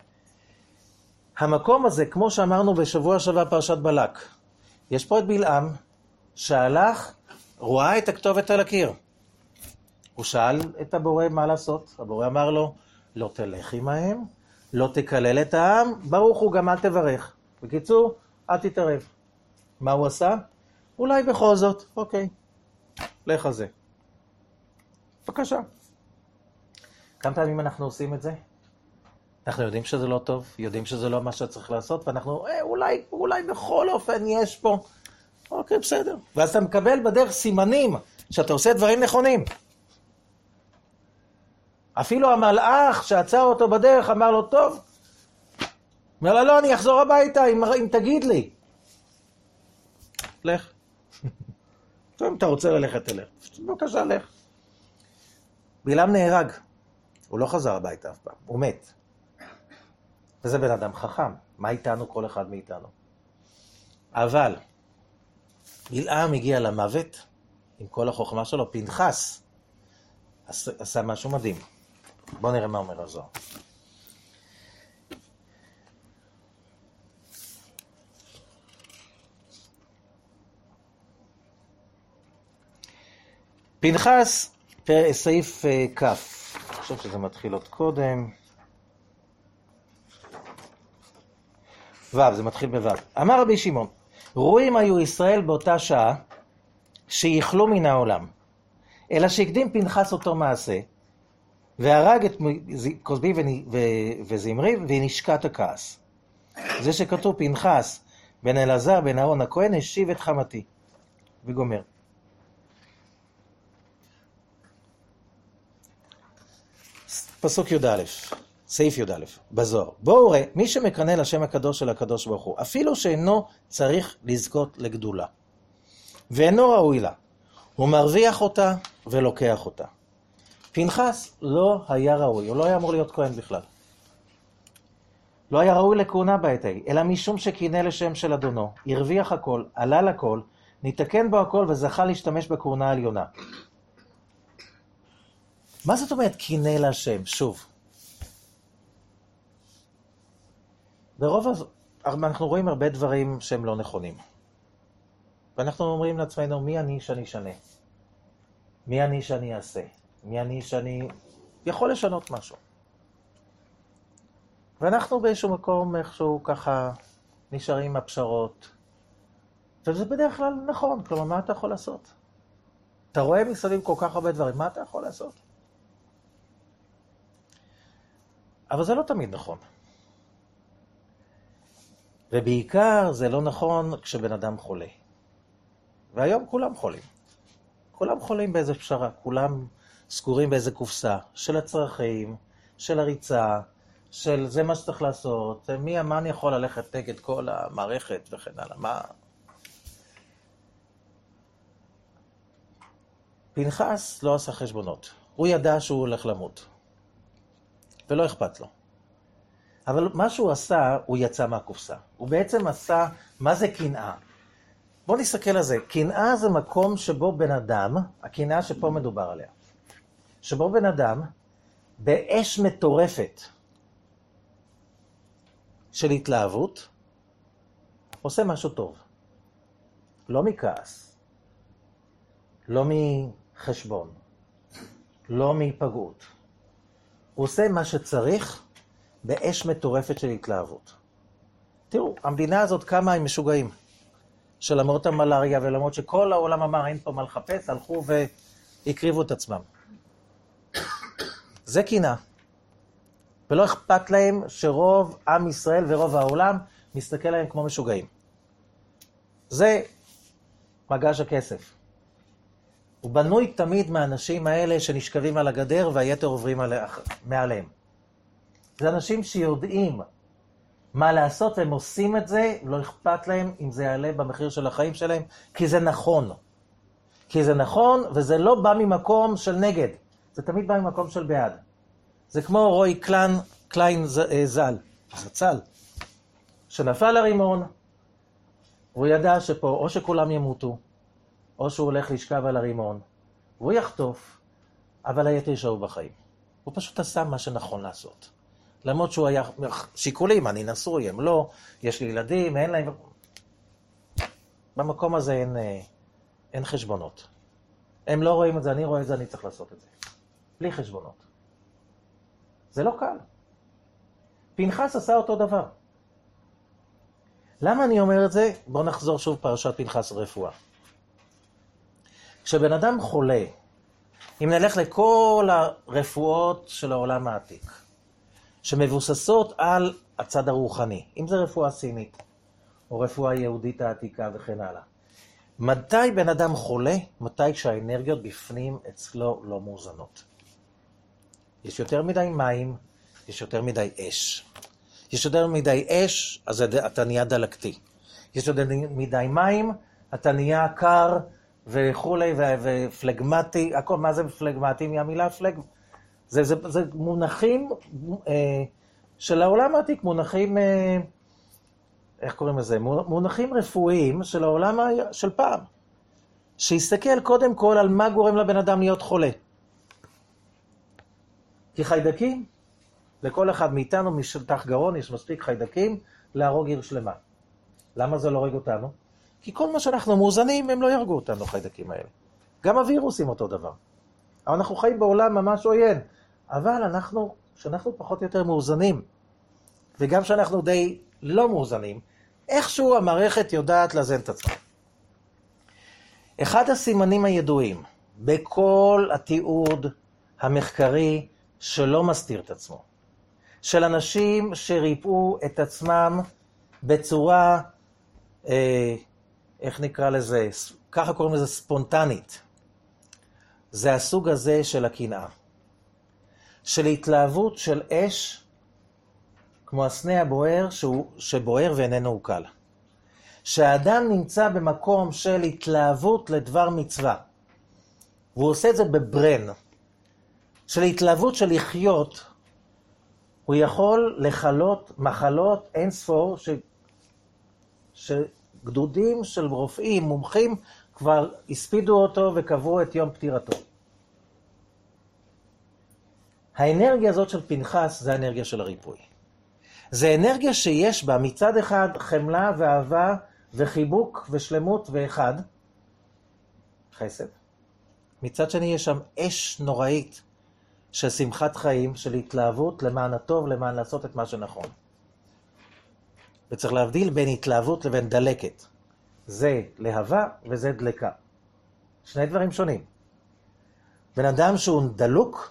המקום הזה, כמו שאמרנו בשבוע שעבר פרשת בלק, יש פה את בלעם, שהלך, רואה את הכתובת על הקיר. הוא שאל את הבורא מה לעשות. הבורא אמר לו, לא תלך עמהם, לא תקלל את העם, ברוך הוא גם אל תברך. בקיצור, אל תתערב. מה הוא עשה? אולי בכל זאת, אוקיי, לך על זה. בבקשה. כמה פעמים אנחנו עושים את זה? אנחנו יודעים שזה לא טוב, יודעים שזה לא מה שצריך לעשות, ואנחנו, אולי בכל אופן יש פה. אוקיי, בסדר. ואז אתה מקבל בדרך סימנים שאתה עושה דברים נכונים. אפילו המלאך שעצר אותו בדרך אמר לו, טוב, אומר לה, לא, אני אחזור הביתה אם תגיד לי. לך. טוב, אם אתה רוצה ללכת, תלך. בבקשה, לך. בלעם נהרג. הוא לא חזר הביתה אף פעם, הוא מת. וזה בן אדם חכם. מה איתנו? כל אחד מאיתנו. אבל בלעם הגיע למוות עם כל החוכמה שלו. פנחס עשה משהו מדהים. בואו נראה מה אומר הזוהר. פנחס, סעיף כ', אני חושב שזה מתחיל עוד קודם. זה מתחיל בו'. אמר רבי שמעון, רואים היו ישראל באותה שעה שיכלו מן העולם, אלא שהקדים פנחס אותו מעשה, והרג את כוזבי וזמרי ונשקט הכעס. זה שכתוב פנחס בן אלעזר בן אהרון הכהן השיב את חמתי. וגומר. פסוק י"א, סעיף י"א, בזוהר. בואו ראה, מי שמקרנה לשם הקדוש של הקדוש ברוך הוא, אפילו שאינו צריך לזכות לגדולה, ואינו ראוי לה, הוא מרוויח אותה ולוקח אותה. פנחס לא היה ראוי, הוא לא היה אמור להיות כהן בכלל. לא היה ראוי לכהונה בעת ההיא, אלא משום שקינא לשם של אדונו, הרוויח הכל, עלה לכל, נתקן בו הכל וזכה להשתמש בכהונה העליונה. מה זאת אומרת קינא לשם? שוב. אנחנו רואים הרבה דברים שהם לא נכונים. ואנחנו אומרים לעצמנו, מי אני שאני שנה? מי אני שאני אעשה? מי אני שאני יכול לשנות משהו? ואנחנו באיזשהו מקום איכשהו ככה נשארים הפשרות. וזה בדרך כלל נכון, כלומר מה אתה יכול לעשות? אתה רואה מסביב כל כך הרבה דברים, מה אתה יכול לעשות? אבל זה לא תמיד נכון. ובעיקר זה לא נכון כשבן אדם חולה. והיום כולם חולים. כולם חולים באיזה פשרה, כולם סגורים באיזה קופסה של הצרכים, של הריצה, של זה מה שצריך לעשות, מה אני יכול ללכת נגד כל המערכת וכן הלאה, מה? פנחס לא עשה חשבונות, הוא ידע שהוא הולך למות, ולא אכפת לו. אבל מה שהוא עשה, הוא יצא מהקופסה. הוא בעצם עשה, מה זה קנאה? בואו נסתכל על זה. קנאה זה מקום שבו בן אדם, הקנאה שפה מדובר עליה, שבו בן אדם, באש מטורפת של התלהבות, עושה משהו טוב. לא מכעס, לא מחשבון, לא מהיפגעות. הוא עושה מה שצריך באש מטורפת של התלהבות. תראו, המדינה הזאת כמה הם משוגעים. שלמרות המלאריה ולמרות שכל העולם אמר אין פה מה לחפש, הלכו והקריבו את עצמם. זה קנאה. ולא אכפת להם שרוב עם ישראל ורוב העולם מסתכל להם כמו משוגעים. זה מגש הכסף. הוא בנוי תמיד מהאנשים האלה שנשכבים על הגדר והיתר עוברים מעליהם. זה אנשים שיודעים מה לעשות, והם עושים את זה, לא אכפת להם אם זה יעלה במחיר של החיים שלהם, כי זה נכון. כי זה נכון, וזה לא בא ממקום של נגד, זה תמיד בא ממקום של בעד. זה כמו רוי קליין זצ"ל, שנפל הרימון, והוא ידע שפה או שכולם ימותו, או שהוא הולך לשכב על הרימון, והוא יחטוף, אבל היתר יישארו בחיים. הוא פשוט עשה מה שנכון לעשות. למרות שהוא היה שיקולים, אני נשוי, הם לא, יש לי ילדים, אין להם... במקום הזה אין חשבונות. הם לא רואים את זה, אני רואה את זה, אני צריך לעשות את זה. בלי חשבונות. זה לא קל. פנחס עשה אותו דבר. למה אני אומר את זה? בואו נחזור שוב פרשת פנחס רפואה. כשבן אדם חולה, אם נלך לכל הרפואות של העולם העתיק, שמבוססות על הצד הרוחני, אם זה רפואה סינית, או רפואה יהודית העתיקה וכן הלאה. מתי בן אדם חולה? מתי שהאנרגיות בפנים אצלו לא מאוזנות. יש יותר מדי מים, יש יותר מדי אש. יש יותר מדי אש, אז אתה נהיה דלקתי. יש יותר מדי מים, אתה נהיה קר וכולי ופלגמטי. מה זה פלגמטי? מהמילה פלג... זה מונחים של העולם העתיק, מונחים, איך קוראים לזה? מונחים רפואיים של העולם של פעם. שיסתכל קודם כל על מה גורם לבן אדם להיות חולה. כי חיידקים, לכל אחד מאיתנו משטח גרון יש מספיק חיידקים להרוג עיר שלמה. למה זה לא הורג אותנו? כי כל מה שאנחנו מאוזנים הם לא ירגו אותנו, חיידקים האלה. גם הווירוסים אותו דבר. אבל אנחנו חיים בעולם ממש עוין. אבל שאנחנו פחות או יותר מאוזנים, וגם שאנחנו די לא מאוזנים, איכשהו המערכת יודעת לאזן את עצמה. אחד הסימנים הידועים בכל התיעוד המחקרי שלא מסתיר את עצמו, של אנשים שריפאו את עצמם בצורה, איך נקרא לזה, ככה קוראים לזה ספונטנית, זה הסוג הזה של הקנאה. של התלהבות של אש, כמו הסנה הבוער שבוער ואיננו עוקל. שהאדם נמצא במקום של התלהבות לדבר מצווה, והוא עושה את זה בברן, של התלהבות של לחיות, הוא יכול לחלות מחלות אין ספור, שגדודים של רופאים, מומחים, כבר הספידו אותו וקבעו את יום פטירתו. האנרגיה הזאת של פנחס זה האנרגיה של הריפוי. זה אנרגיה שיש בה מצד אחד חמלה ואהבה וחיבוק ושלמות ואחד, חסד. מצד שני יש שם אש נוראית של שמחת חיים, של התלהבות למען הטוב, למען לעשות את מה שנכון. וצריך להבדיל בין התלהבות לבין דלקת. זה להבה וזה דלקה. שני דברים שונים. בן אדם שהוא דלוק,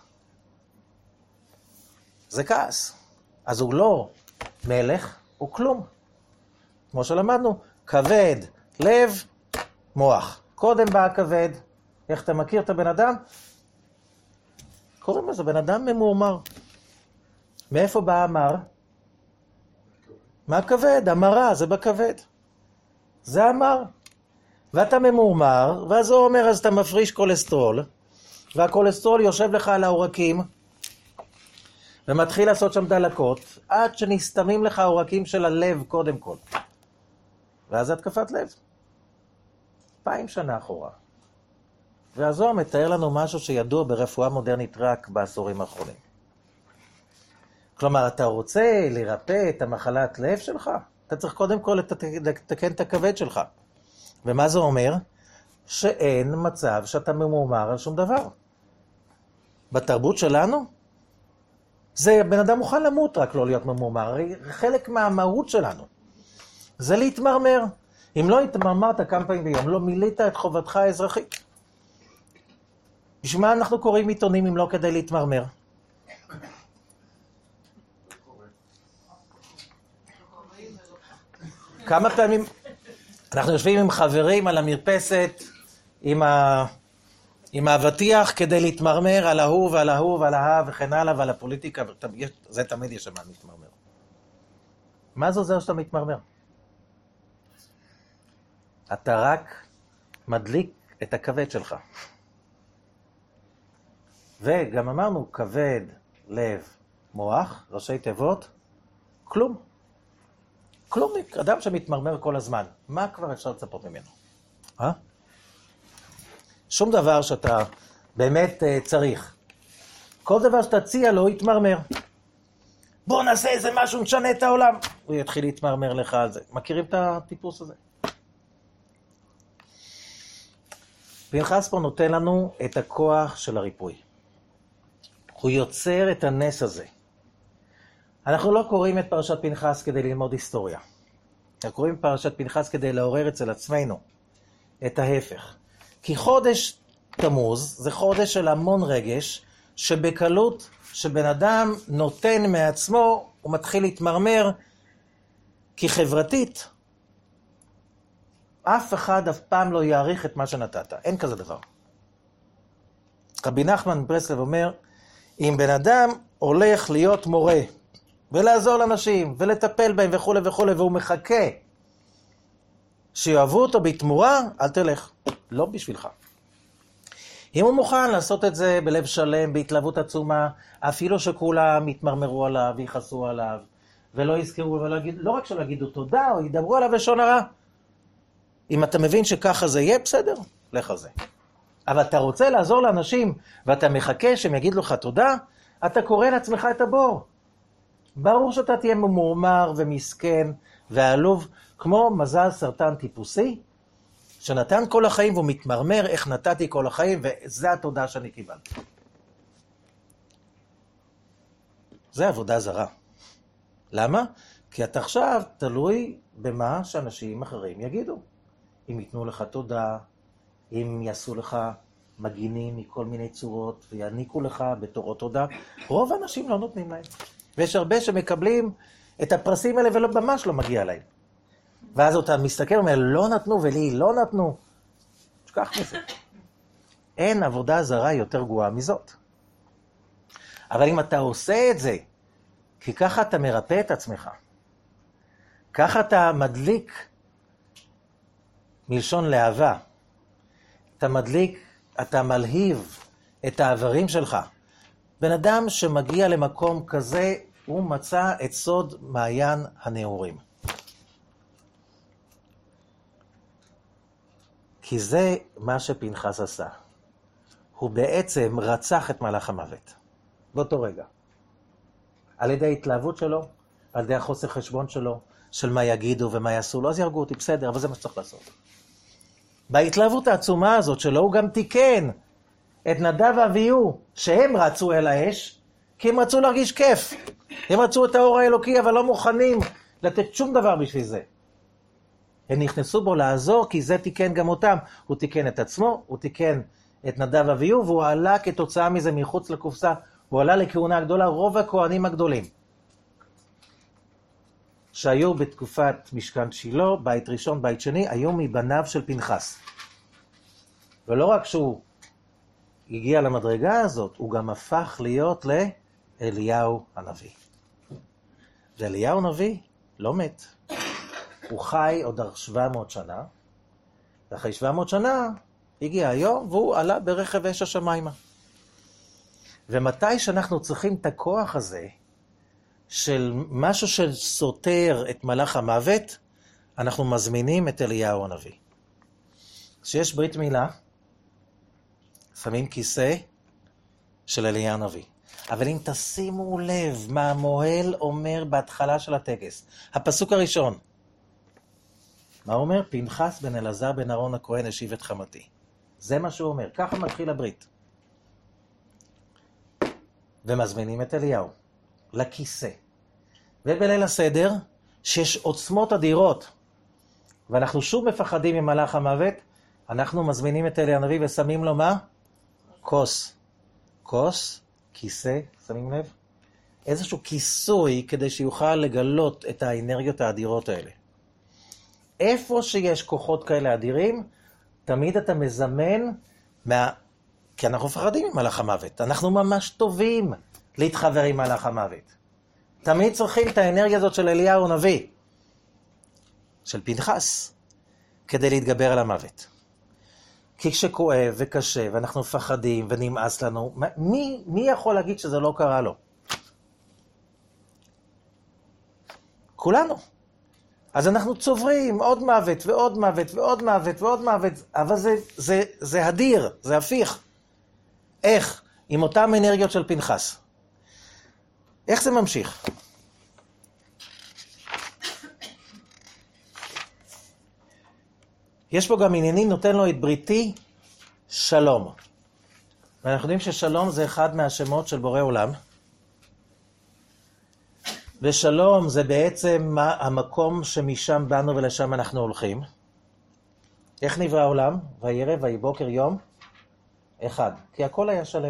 זה כעס. אז הוא לא מלך, הוא כלום. כמו שלמדנו, כבד, לב, מוח. קודם בא הכבד. איך אתה מכיר את הבן אדם? קוראים לזה בן אדם ממורמר. מאיפה בא המר? מה כבד? המרה, זה בכבד. זה המר. ואתה ממורמר, ואז הוא אומר, אז אתה מפריש כולסטרול, והכולסטרול יושב לך על העורקים, ומתחיל לעשות שם דלקות, עד שנסתמים לך העורקים של הלב קודם כל. ואז התקפת לב. 2000 שנה אחורה. והזוהר מתאר לנו משהו שידוע ברפואה מודרנית רק בעשורים האחרונים. כלומר, אתה רוצה לרפא את המחלת לב שלך? אתה צריך קודם כל לתקן את הכבד שלך. ומה זה אומר? שאין מצב שאתה ממורמר על שום דבר. בתרבות שלנו, זה בן אדם מוכן למות רק לא להיות ממורמר. חלק מהמהות שלנו זה להתמרמר. אם לא התמרמרת כמה פעמים ביום, לא מילאת את חובתך האזרחית. בשביל מה אנחנו קוראים עיתונים אם לא כדי להתמרמר? כמה פעמים אנחנו יושבים עם חברים על המרפסת, עם עם האבטיח כדי להתמרמר על ההוא ועל ההוא ועל ההוא וכן הלאה ועל הפוליטיקה, זה תמיד יש מה מתמרמר. מה זה עוזר שאתה מתמרמר? אתה רק מדליק את הכבד שלך. וגם אמרנו, כבד, לב, מוח, ראשי תיבות, כלום. כלום, אדם שמתמרמר כל הזמן. מה כבר אפשר לצפות ממנו? שום דבר שאתה באמת צריך. כל דבר שתציע לו יתמרמר. בוא נעשה איזה משהו, נשנה את העולם. הוא יתחיל להתמרמר לך על זה. מכירים את הטיפוס הזה? פנחס פה נותן לנו את הכוח של הריפוי. הוא יוצר את הנס הזה. אנחנו לא קוראים את פרשת פנחס כדי ללמוד היסטוריה. אנחנו קוראים את פרשת פנחס כדי לעורר אצל עצמנו את ההפך. כי חודש תמוז זה חודש של המון רגש, שבקלות שבן אדם נותן מעצמו, הוא מתחיל להתמרמר, כי חברתית, אף אחד אף פעם לא יעריך את מה שנתת. אין כזה דבר. רבי נחמן מברסלב אומר, אם בן אדם הולך להיות מורה, ולעזור לאנשים, ולטפל בהם וכו' וכו', והוא מחכה שיאהבו אותו בתמורה, אל תלך. לא בשבילך. אם הוא מוכן לעשות את זה בלב שלם, בהתלהבות עצומה, אפילו שכולם יתמרמרו עליו, ויחסו עליו, ולא יזכרו, לא רק שלא יגידו תודה, או ידברו עליו לשון הרע. אם אתה מבין שככה זה יהיה, בסדר, לך על זה. אבל אתה רוצה לעזור לאנשים, ואתה מחכה שהם יגידו לך תודה, אתה קורא לעצמך את הבור. ברור שאתה תהיה ממורמר ומסכן ועלוב, כמו מזל סרטן טיפוסי, שנתן כל החיים והוא מתמרמר איך נתתי כל החיים, וזה התודה שאני קיבלתי. זה עבודה זרה. למה? כי אתה עכשיו תלוי במה שאנשים אחרים יגידו. אם ייתנו לך תודה, אם יעשו לך מגינים מכל מיני צורות, ויעניקו לך בתורות תודה, רוב האנשים לא נותנים להם. ויש הרבה שמקבלים את הפרסים האלה ולא ממש לא מגיע להם. ואז אתה מסתכל ואומר, לא נתנו ולי לא נתנו. שכח מזה. אין עבודה זרה יותר גרועה מזאת. אבל אם אתה עושה את זה, כי ככה אתה מרפא את עצמך, ככה אתה מדליק מלשון להבה, אתה מדליק, אתה מלהיב את העברים שלך. בן אדם שמגיע למקום כזה, הוא מצא את סוד מעיין הנעורים. כי זה מה שפנחס עשה. הוא בעצם רצח את מלאך המוות. באותו רגע. על ידי ההתלהבות שלו, על ידי החוסר חשבון שלו, של מה יגידו ומה יעשו לו, אז ירגו אותי, בסדר, אבל זה מה שצריך לעשות. בהתלהבות העצומה הזאת שלו, הוא גם תיקן את נדב ואביהו, שהם רצו אל האש, כי הם רצו להרגיש כיף. הם רצו את האור האלוקי, אבל לא מוכנים לתת שום דבר בשביל זה. הם נכנסו בו לעזור, כי זה תיקן גם אותם. הוא תיקן את עצמו, הוא תיקן את נדב ואביהו, והוא עלה כתוצאה מזה מחוץ לקופסה, הוא עלה לכהונה גדולה, רוב הכהנים הגדולים. שהיו בתקופת משכן שילה, בית ראשון, בית שני, היו מבניו של פנחס. ולא רק שהוא הגיע למדרגה הזאת, הוא גם הפך להיות לאליהו הנביא. ואליהו הנביא לא מת. הוא חי עוד 700 שנה, ואחרי 700 שנה הגיע היום, והוא עלה ברכב אש השמיימה. ומתי שאנחנו צריכים את הכוח הזה, של משהו שסותר את מלאך המוות, אנחנו מזמינים את אליהו הנביא. כשיש ברית מילה, שמים כיסא של אליהו הנביא. אבל אם תשימו לב מה המוהל אומר בהתחלה של הטקס, הפסוק הראשון, מה הוא אומר? פנחס בן אלעזר בן אהרון הכהן השיב את חמתי. זה מה שהוא אומר, ככה מתחיל הברית. ומזמינים את אליהו לכיסא. ובליל הסדר, שיש עוצמות אדירות, ואנחנו שוב מפחדים ממלאך המוות, אנחנו מזמינים את אליהו הנביא ושמים לו מה? כוס. כוס, כיסא, שמים לב? איזשהו כיסוי כדי שיוכל לגלות את האנרגיות האדירות האלה. איפה שיש כוחות כאלה אדירים, תמיד אתה מזמן כי אנחנו מפחדים ממלאך המוות. אנחנו ממש טובים להתחבר עם מלאך המוות. תמיד צריכים את האנרגיה הזאת של אליהו הנביא, של פנחס, כדי להתגבר על המוות. כי כשכואב וקשה ואנחנו מפחדים ונמאס לנו, מי יכול להגיד שזה לא קרה לו? כולנו. אז אנחנו צוברים עוד מוות ועוד מוות ועוד מוות ועוד מוות, אבל זה אדיר, זה הפיך. איך? עם אותם אנרגיות של פנחס. איך זה ממשיך? יש פה גם עניינים, נותן לו את בריתי שלום. ואנחנו יודעים ששלום זה אחד מהשמות של בורא עולם. ושלום זה בעצם המקום שמשם באנו ולשם אנחנו הולכים. איך נברא העולם? וירא ויהי בוקר יום אחד. כי הכל היה שלם.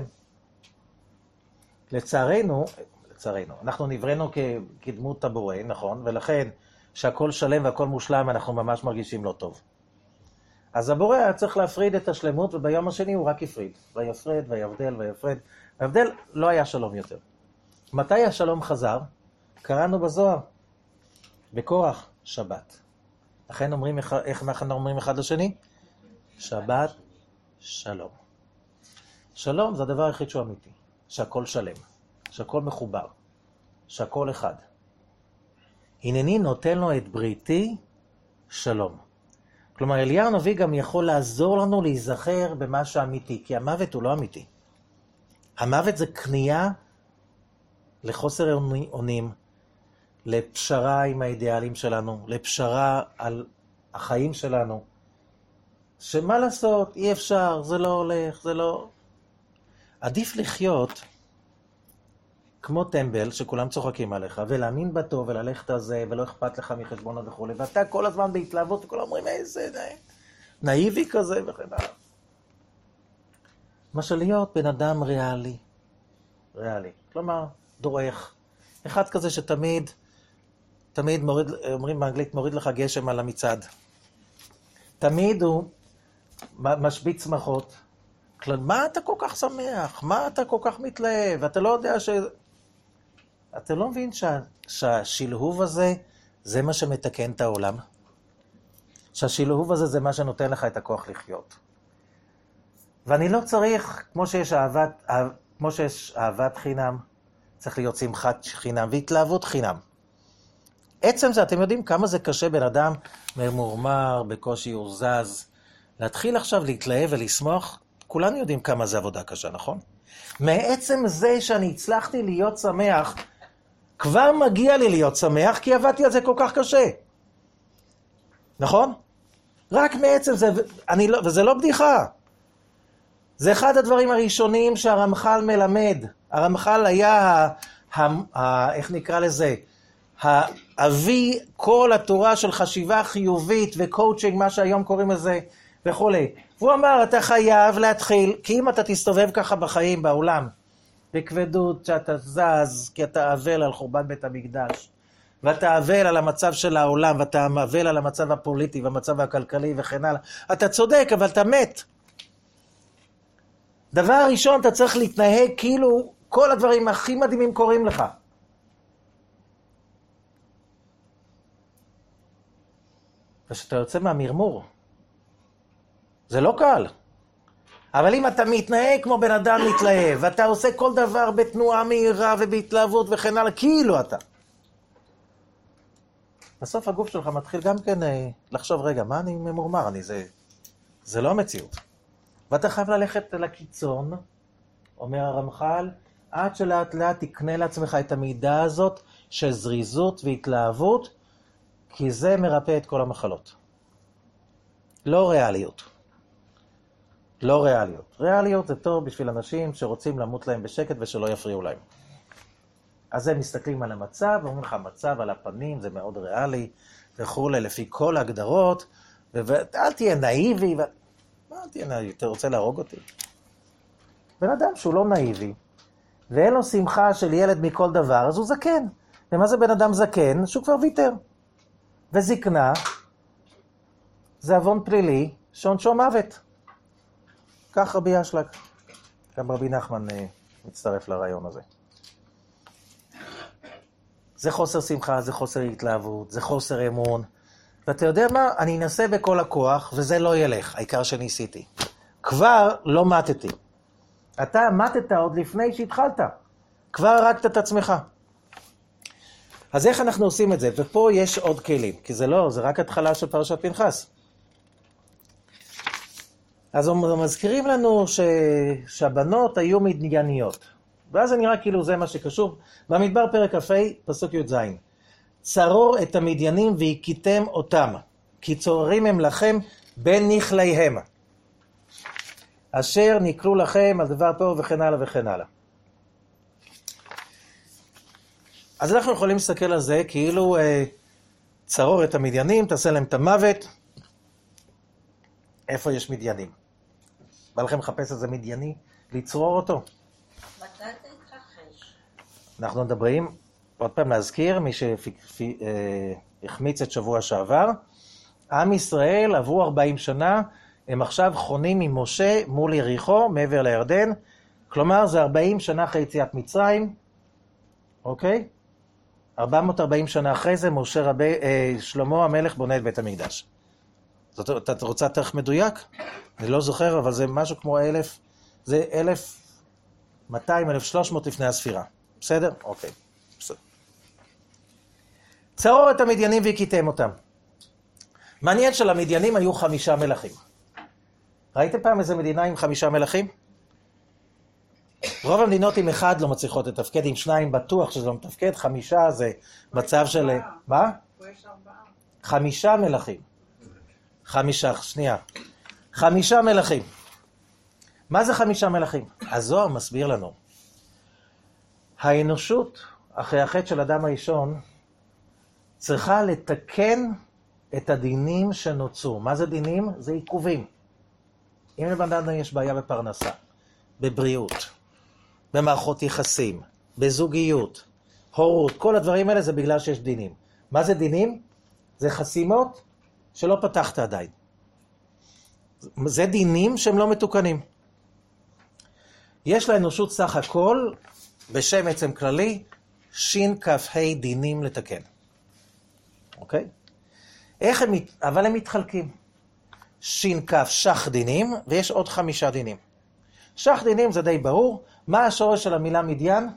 לצערנו, אנחנו נבראנו כדמות הבורא, נכון? ולכן שהכל שלם והכל מושלם אנחנו ממש מרגישים לא טוב. אז הבורא היה צריך להפריד את השלמות, וביום השני הוא רק הפריד. ויפרד, ויבדל, ויפרד. ויבדל לא היה שלום יותר. מתי השלום חזר? קראנו בזוהר, בקורח, שבת. לכן אומרים, איך אנחנו אומרים אחד לשני? שבת, שלום. שלום זה הדבר היחיד שהוא אמיתי. שהכל שלם, שהכל מחובר, שהכל אחד. הנני נותן לו את בריתי שלום. כלומר, אליהו הנביא גם יכול לעזור לנו להיזכר במה שאמיתי, כי המוות הוא לא אמיתי. המוות זה כניעה לחוסר אונים, לפשרה עם האידיאלים שלנו, לפשרה על החיים שלנו, שמה לעשות, אי אפשר, זה לא הולך, זה לא... עדיף לחיות כמו טמבל, שכולם צוחקים עליך, ולהאמין בטוב, וללכת על זה, ולא אכפת לך מחשבונות וכו', ואתה כל הזמן בהתלהבות, וכולם אומרים, איזה נאיבי כזה וכן הלאה. מה שלהיות בן אדם ריאלי. כלומר, דורך. אחד כזה שתמיד מוריד, אומרים באנגלית, מוריד לך גשם על המצעד. תמיד הוא משביץ שמחות. מה אתה כל כך שמח? מה אתה כל כך מתלהב? אתה לא יודע אתה לא מבין שהשילהוב הזה זה מה שמתקן את העולם? שהשילהוב הזה זה מה שנותן לך את הכוח לחיות. ואני לא צריך, כמו שיש אהבת חינם, צריך להיות שמחת חינם והתלהבות חינם. עצם זה, אתם יודעים כמה זה קשה בן אדם ממורמר, בקושי הוא זז. להתחיל עכשיו להתלהב ולשמוח, כולנו יודעים כמה זה עבודה קשה, נכון? מעצם זה שאני הצלחתי להיות שמח, כבר מגיע לי להיות שמח, כי עבדתי על זה כל כך קשה. נכון? רק מעצם זה, וזה לא בדיחה. זה אחד הדברים הראשונים שהרמח"ל מלמד. הרמח"ל היה, איך נקרא לזה? האבי כל התורה של חשיבה חיובית וקואוצ'ינג, מה שהיום קוראים לזה וכו'. והוא אמר, אתה חייב להתחיל, כי אם אתה תסתובב ככה בחיים, בעולם, בכבדות שאתה זז, כי אתה אבל על חורבן בית המקדש, ואתה אבל על המצב של העולם, ואתה אבל על המצב הפוליטי והמצב הכלכלי וכן הלאה. אתה צודק, אבל אתה מת. דבר ראשון, אתה צריך להתנהג כאילו כל הדברים הכי מדהימים קורים לך. ושאתה יוצא מהמרמור. זה לא קל. אבל אם אתה מתנהג כמו בן אדם מתלהב, ואתה עושה כל דבר בתנועה מהירה ובהתלהבות וכן הלאה, כאילו אתה. בסוף הגוף שלך מתחיל גם כן לחשוב, רגע, מה אני ממורמר? זה לא המציאות. ואתה חייב ללכת לקיצון, אומר הרמח"ל, עד שלאט לאט תקנה לעצמך את המידה הזאת של זריזות והתלהבות, כי זה מרפא את כל המחלות. לא ריאליות. לא ריאליות. ריאליות זה טוב בשביל אנשים שרוצים למות להם בשקט ושלא יפריעו להם. אז הם מסתכלים על המצב, ואומרים לך, המצב על הפנים זה מאוד ריאלי, וכו' לפי כל ההגדרות, ואל תהיה נאיבי, מה תהיה נאיבי? אתה רוצה להרוג אותי? בן אדם שהוא לא נאיבי, ואין לו שמחה של ילד מכל דבר, אז הוא זקן. ומה זה בן אדם זקן? שהוא כבר ויתר. וזקנה, זה עוון פלילי, שעונשו מוות. כך רבי אשלג. גם רבי נחמן מצטרף לרעיון הזה. זה חוסר שמחה, זה חוסר התלהבות, זה חוסר אמון. ואתה יודע מה? אני אנסה בכל הכוח, וזה לא ילך, העיקר שניסיתי. כבר לא מתתי. אתה מתת עוד לפני שהתחלת. כבר הרגת את עצמך. אז איך אנחנו עושים את זה? ופה יש עוד כלים, כי זה לא, זה רק התחלה של פרשת פנחס. אז מזכירים לנו שהבנות היו מדייניות. ואז זה נראה כאילו זה מה שקשור. במדבר פרק כ"ה, פסוק י"ז. צרור את המדיינים והכיתם אותם, כי צוררים הם לכם בין נכליהם. אשר נקלו לכם על דבר טוב וכן הלאה וכן הלאה. אז אנחנו יכולים להסתכל על זה כאילו צרור את המדיינים, תעשה להם את המוות. איפה יש מדיינים? בא לכם לחפש איזה מדייני, לצרור אותו. מתי זה התרחש? אנחנו מדברים, עוד פעם להזכיר, מי שהחמיץ את שבוע שעבר, עם ישראל עברו 40 שנה, הם עכשיו חונים עם משה מול יריחו, מעבר לירדן, כלומר זה 40 שנה אחרי יציאת מצרים, אוקיי? 440 שנה אחרי זה, שלמה המלך בונה את בית המקדש. אתה רוצה תאריך מדויק? אני לא זוכר, אבל זה משהו כמו 1000, זה 1200, 1300 לפני הספירה. בסדר? אוקיי. בסדר. צרור את המדיינים והכיתם אותם. מעניין שלמדיינים היו 5 מלכים. ראיתם פעם איזה מדינה עם 5 מלכים? רוב המדינות עם 1 לא מצליחות לתפקד, עם 2 בטוח שזה לא מתפקד, 5 זה מצב של... מה? 5 מלכים. 5 מלכים. מה זה 5 מלכים? הזוהר מסביר לנו. האנושות, אחרי החטא של אדם הראשון, צריכה לתקן את הדינים שנוצרו. מה זה דינים? זה עיכובים. אם לבן אדם יש בעיה בפרנסה, בבריאות, במערכות יחסים, בזוגיות, הורות, כל הדברים האלה זה בגלל שיש דינים. מה זה דינים? זה חסימות שלא פתחת עדיין. זה דינים שהם לא מתוקנים. יש לאנושות סך הכל, בשם עצם כללי, שכ"ה דינים לתקן. אוקיי? אבל הם מתחלקים. ש"כ דינים, ויש עוד 5 דינים. שח דינים זה די ברור. מה השורש של המילה מדיין?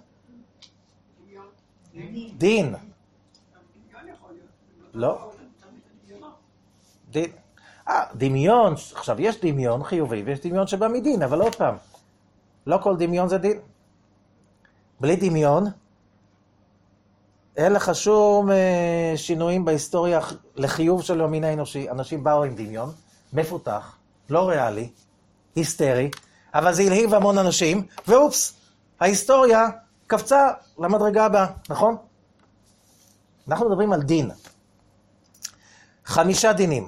דין. לא. דין. דמיון. עכשיו, יש דמיון חיובי, ויש דמיון שבא מדין, אבל עוד פעם, לא כל דמיון זה דין. בלי דמיון, אין לך שום שינויים בהיסטוריה לחיוב של המין האנושי. אנשים באו עם דמיון, מפותח, לא ריאלי, היסטרי, אבל זה הלהיב המון אנשים, ואופס, ההיסטוריה קפצה למדרגה הבאה, נכון? אנחנו מדברים על דין. 5 דינים.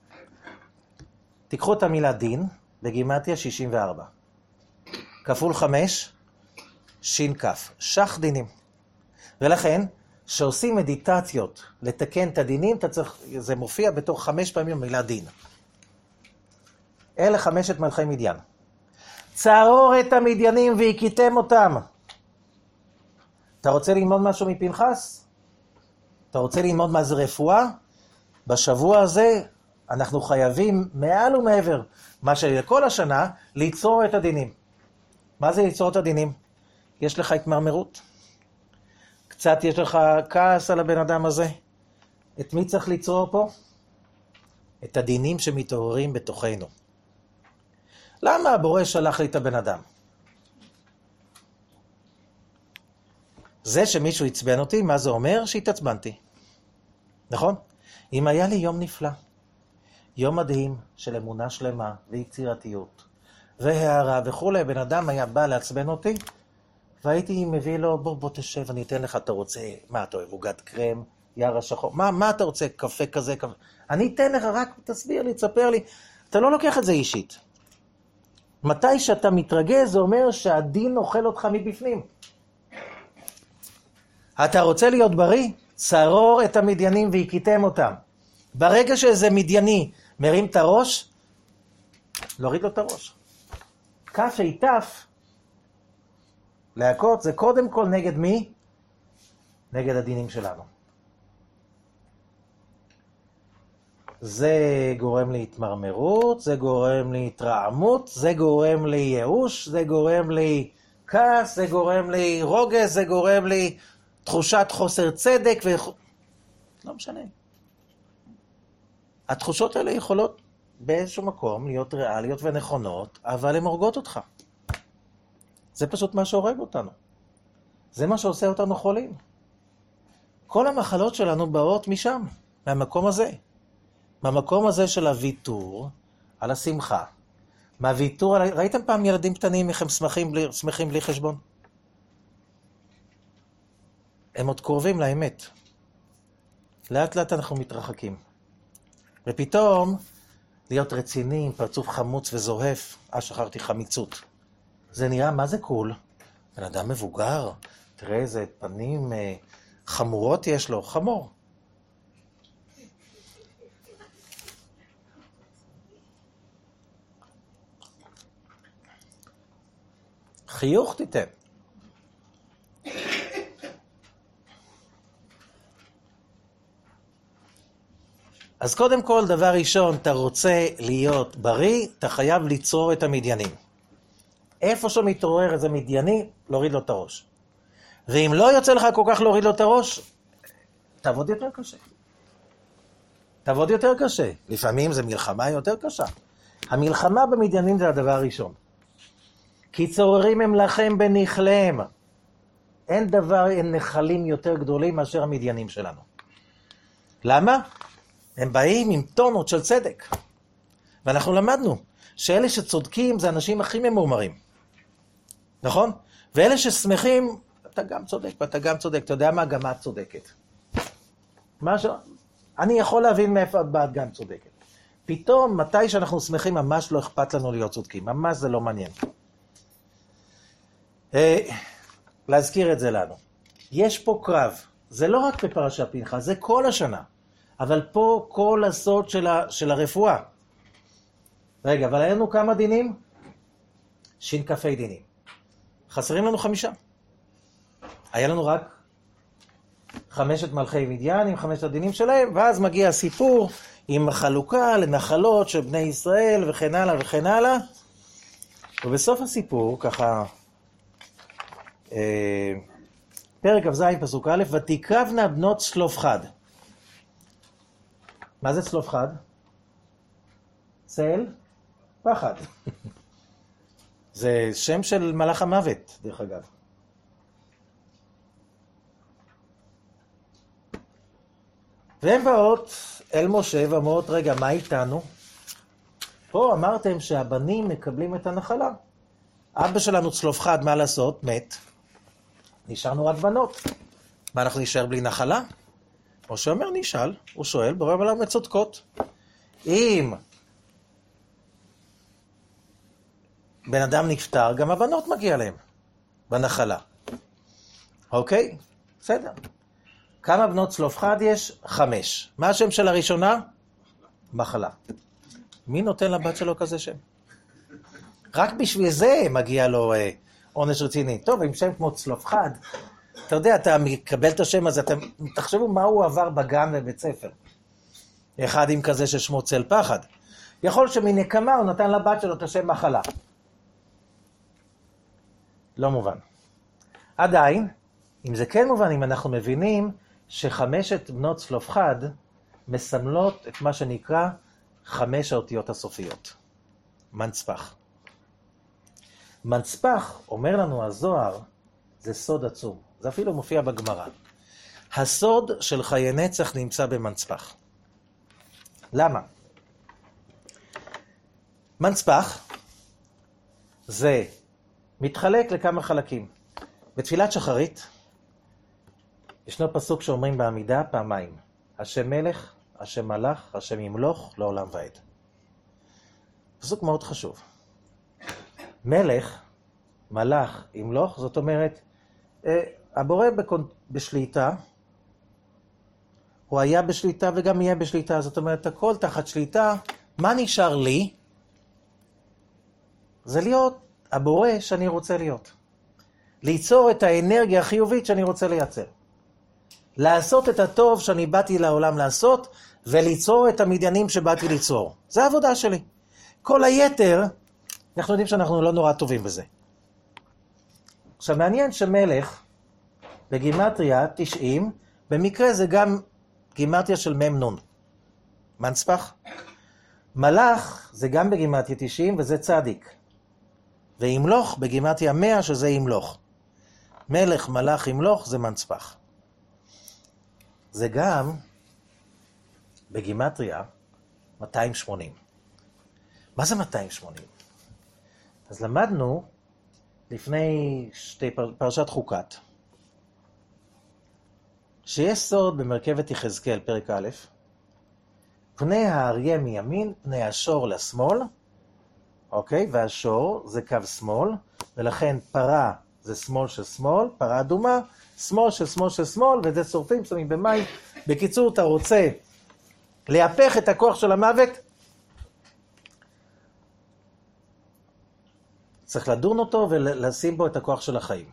תיקחו את המילה דין, בגימטריה 64. כפול 5, ש"כ. שח דינים. ולכן, שעושים מדיטציות לתקן את הדינים, זה מופיע בתוך 5 פעמים במילה דין. אלה 5 מלכי מדיין. צרור את המדיינים והכיתם אותם. אתה רוצה ללמוד משהו מפנחס? אתה רוצה ללמוד מה זה רפואה? בשבוע הזה אנחנו חייבים מעל ומעבר מה שלכל השנה ליצור את הדינים. מה זה ליצור את הדינים? יש לך התמרמרות? קצת יש לך כעס על הבן אדם הזה? את מי צריך ליצור פה? את הדינים שמתעוררים בתוכנו. למה הבורא שלח לי את הבן אדם? זה שמישהו יצבן אותי, מה זה אומר? שהתעצבנתי. נכון? אם היה לי יום נפלא, יום מדהים של אמונה שלמה ויצירתיות והערה וכו', בן אדם היה בא לעצבן אותי, והייתי מביא לו, בוא תשב, אני אתן לך, אתה רוצה, מה אתה אוהב, עוגת קרם, יער השחור, מה אתה רוצה, קפה כזה, קפה, אני אתן לך, רק תסביר לי, תספר לי, אתה לא לוקח את זה אישית. מתי שאתה מתרגז, זה אומר שהדין אוכל אותך מבפנים. אתה רוצה להיות בריא? צרור את המדיינים והכיתם אותם. ברגע שאיזה מדייני מרים את הראש, להוריד לו את הראש. כף היטף להכות זה קודם כל נגד מי? נגד הדינים שלנו. זה גורם להתמרמרות, זה גורם להתרעמות, זה גורם לייאוש, זה גורם לכעס, זה גורם לרוגז, זה גורם לתחושת חוסר צדק לא משנה. התחושות האלה יכולות באיזשהו מקום להיות ריאליות ונכונות, אבל הן הורגות אותך. זה פשוט מה שהורג אותנו. זה מה שעושה אותנו חולים. כל המחלות שלנו באות משם, מהמקום הזה. מהמקום הזה של הוויתור על השמחה. מהוויתור על... ראיתם פעם ילדים קטנים איך הם שמחים בלי חשבון? הם עוד קרובים לאמת. לאט לאט אנחנו מתרחקים. ופתאום להיות רציניים, פרצוף חמוץ וזוהף. שכחתי חמיצות. זה נראה, מה זה קול? בן אדם מבוגר, תראה איזה פנים חמורות יש לו, חמור. חיוך תיתן. אז קודם כל, דבר ראשון, אתה רוצה להיות בריא, אתה חייב ליצור את המדיינים. איפה שמתעורר איזה מדייני, להוריד לו את הראש. ואם לא יוצא לך כל כך להוריד לו את הראש, תעבוד יותר קשה. תעבוד יותר קשה. לפעמים זה מלחמה יותר קשה. המלחמה במדיינים זה הדבר הראשון. כי צוררים הם לכם בנכלם. אין דבר, אין נחלים יותר גדולים מאשר המדיינים שלנו. למה? הם באים עם טונות של צדק. ואנחנו למדנו שאלה שצודקים זה אנשים הכי ממורמרים. נכון? ואלה ששמחים, אתה גם צודק ואתה גם צודק. אתה יודע מה? גם את צודקת. אני יכול להבין מאיפה את גם צודקת. פתאום, מתי שאנחנו שמחים, ממש לא אכפת לנו להיות צודקים. ממש זה לא מעניין. להזכיר את זה לנו. יש פה קרב. זה לא רק בפרשת פנחס, זה כל השנה. אבל פה כל הסוד של הרפואה. רגע, אבל היה לנו כמה דינים? ש"כ דינים. חסרים לנו 5. היה לנו רק 5 מלכי מדיין עם 5 הדינים שלהם, ואז מגיע הסיפור עם החלוקה לנחלות של בני ישראל וכן הלאה וכן הלאה. ובסוף הסיפור, ככה, פרק כ"ז פסוק א', ותקרבנה בנות צלופחד. מה זה צלופחד? צל פחד. זה שם של מלאך המוות, דרך אגב. והן באות אל משה ואומרות, רגע, מה איתנו? פה אמרתם שהבנים מקבלים את הנחלה. אבא שלנו צלופחד, מה לעשות? מת. נשארנו רק בנות. מה, אנחנו נשאר בלי נחלה? משה אומר, נשאל, הוא שואל, בורא עולם מצודקות. אם בן אדם נפטר, גם הבנות מגיע להם בנחלה. אוקיי? בסדר. כמה בנות צלופחד יש? 5. מה השם של הראשונה? מחלה. מי נותן לבת שלו כזה שם? רק בשביל זה מגיע לו עונש רציני. טוב, עם שם כמו צלופחד, אתה יודע, אתה מקבל את השם הזה, תחשבו מה הוא עבר בגן ובית ספר. אחד עם כזה ששמו צל פחד. יכול שמנקמה הוא נתן לבת שלו את השם מחלה. לא מובן. עדיין, אם זה כן מובן, אם אנחנו מבינים ש5 בנות צלופחד מסמלות את מה שנקרא 5 האותיות הסופיות. מנצפח. מנצפח, אומר לנו הזוהר, זה סוד עצום. זה אפילו מופיע בגמרא. הסוד של חיי נצח נמצא במנצפח. למה? מנצפח זה מתחלק לכמה חלקים. בתפילת שחרית ישנו פסוק שאומרים בעמידה פעמיים. השם מלך, השם מלך, השם ימלוך לעולם ועד. פסוק מאוד חשוב. מלך, מלך, ימלוך, זאת אומרת, הבורא בשליטה, הוא היה בשליטה וגם יהיה בשליטה, זאת אומרת, הכל תחת שליטה. מה נשאר לי? זה להיות הבורא שאני רוצה להיות. ליצור את האנרגיה החיובית שאני רוצה לייצר. לעשות את הטוב שאני באתי לעולם לעשות, וליצור את המדיינים שבאתי ליצור. זה העבודה שלי. כל היתר, אנחנו יודעים שאנחנו לא נורא טובים בזה. עכשיו, מעניין שמלך, בגימטריה 90, במקרה זה גם גימטריה של מם נון. מנספח? מלאך זה גם בגימטריה 90 וזה צדיק. וימלוך בגימטריה 100 שזה ימלוך. מלך, מלאך, ימלוך זה מנספח. זה גם בגימטריה 280. מה זה 280? אז למדנו לפני פרשת חוקת, שיש סוד במרכבת יחזקאל, פרק א', פני האריה מימין, פני השור לשמאל, אוקיי? והשור זה קו שמאל, ולכן פרה זה שמאל של שמאל, פרה אדומה, שמאל של שמאל של שמאל, וזה שורפים, שמים במים. בקיצור, אתה רוצה להפך את הכוח של המוות, צריך לדון אותו ולשים בו את הכוח של החיים.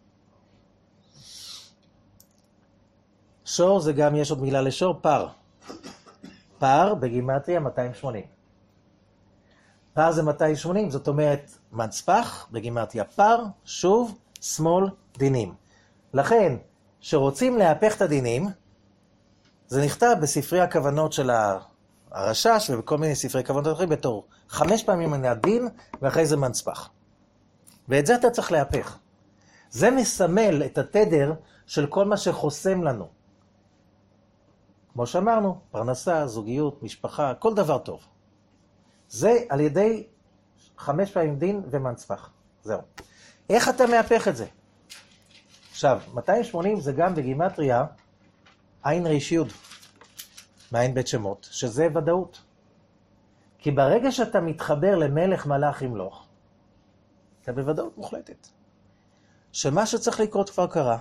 שור זה גם, יש עוד מילה לשור, פר. פר בגימטריה 280. פר זה 280, זאת אומרת מנספח בגימטריה פר, שוב, שמאל, דינים. לכן, שרוצים להפך את הדינים, זה נכתב בספרי הכוונות של הרשש ובכל מיני ספרי כוונות אחרים בתור 5 פעמים מן הדין ואחרי זה מנספח. ואת זה אתה צריך להפך. זה מסמל את התדר של כל מה שחוסם לנו. כמו שאמרנו, פרנסה, זוגיות, משפחה, כל דבר טוב. זה על ידי 5 פעמים דין ומנספח. זהו. איך אתה מהפך את זה? עכשיו, 280 זה גם בגימטריה עין ריש יוד, מעין בית שמות, שזה ודאות. כי ברגע שאתה מתחבר למלך מלאך ימלוך, אתה בוודאות מוחלטת. שמה שצריך לקרות כבר קרה.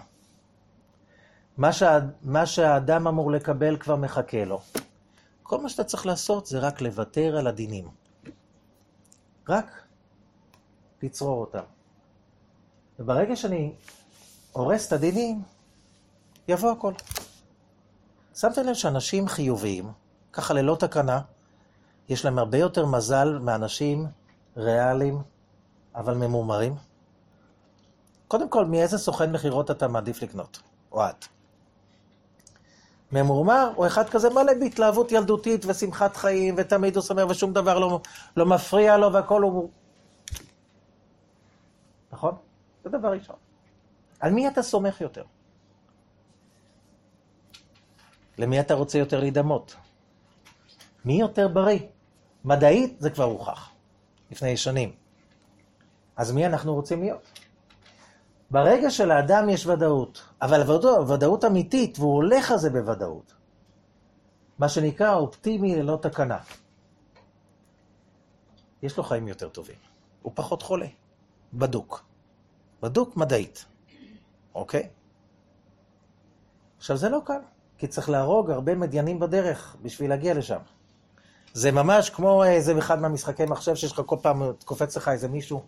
מה שהאדם אמור לקבל כבר מחכה לו. כל מה שאתה צריך לעשות זה רק לוותר על הדינים. רק לצרור אותם. וברגע שאני הורס את הדינים, יבוא הכל. שמתם לב שאנשים חיוביים, ככה ללא תקנה, יש להם הרבה יותר מזל מאנשים ריאליים, אבל ממומרים. קודם כל, מאיזה סוכן מחירות אתה מעדיף לקנות? או את? ממומר, או אחד כזה מלא בהתלהבות ילדותית ושמחת חיים, ותמיד הוא שמח ושום דבר לא מפריע לו, והכל הוא... נכון? זה דבר ראשון. על מי אתה סומך יותר? למי אתה רוצה יותר להידמות? מי יותר בריא? מדעית זה כבר הוכח, לפני שנים. אז מי אנחנו רוצים להיות? ברגע שלאדם יש ודאות, אבל ודאות אמיתית, והוא הולך על זה בוודאות, מה שנקרא אופטימי ללא תקנה. יש לו חיים יותר טובים. הוא פחות חולה. בדוק. בדוק מדעית. אוקיי? עכשיו זה לא קל, כי צריך להרוג הרבה מדיינים בדרך בשביל להגיע לשם. זה כמו איזה אחד מהמשחקי מחשב שיש לך כל פעם קופץ לך איזה מישהו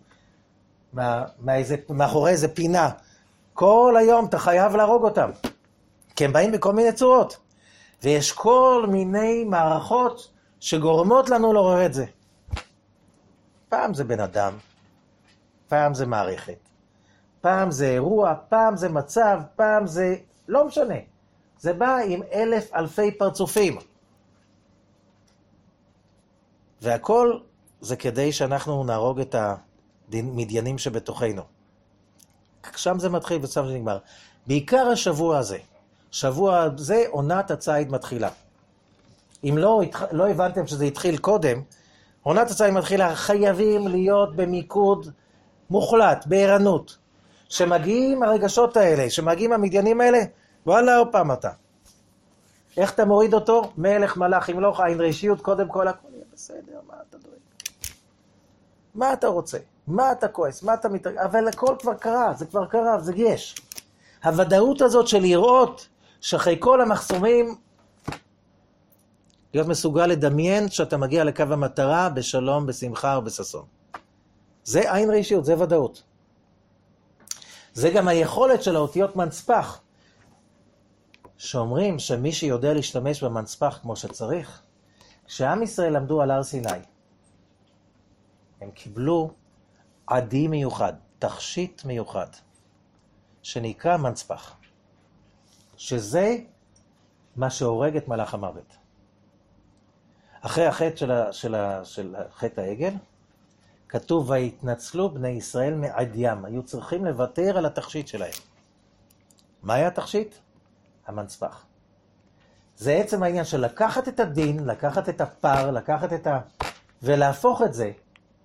מאחורי איזה פינה. כל היום אתה חייב להרוג אותם. כי הם באים בכל מיני צורות. ויש כל מיני מערכות שגורמות לנו לעורר את זה. פעם זה בן אדם, פעם זה מערכת, פעם זה אירוע, פעם זה מצב, פעם זה... לא משנה. זה בא עם 1,000 אלפי פרצופים. והכל זה כדי שאנחנו נהרוג את המדיינים שבתוכנו. שם זה מתחיל ושם זה נגמר. בעיקר השבוע הזה. שבוע זה עונת הציד מתחילה. אם לא הבנתם שזה התחיל קודם, עונת הציד מתחילה, חייבים להיות במיקוד מוחלט, בערנות. שמגיעים הרגשות האלה, שמגיעים המדיינים האלה, וואלה, עוד פעם אתה. איך אתה מוריד אותו? מלך, מלאך, ימלוך, עין ריש יוד, קודם כל הכל יהיה בסדר, מה אתה דואג? מה אתה רוצה? מה אתה כועס? מה אתה מתרגש? אבל הכל כבר קרה, זה כבר קרה, זה יש. הוודאות הזאת של לראות שאחרי כל המחסומים, להיות מסוגל לדמיין שאתה מגיע לקו המטרה בשלום, בשמחה ובששון. זה עין ריש יוד, זה ודאות. זה גם היכולת של האותיות מנצפח. שאומרים שמי שיודע להשתמש במנצפח כמו שצריך, כשעם ישראל למדו על הר סיני, הם קיבלו עדי מיוחד, תכשיט מיוחד, שנקרא מנצפח. שזה מה שהורג את מלאך המוות. אחרי החטא של חטא העגל, כתוב, והתנצלו בני ישראל מעדיים. היו צריכים לוותר על התכשיט שלהם. מה היה התכשיט? המנצפח. זה עצם העניין של לקחת את הדין, לקחת את הפר, לקחת את ולהפוך את זה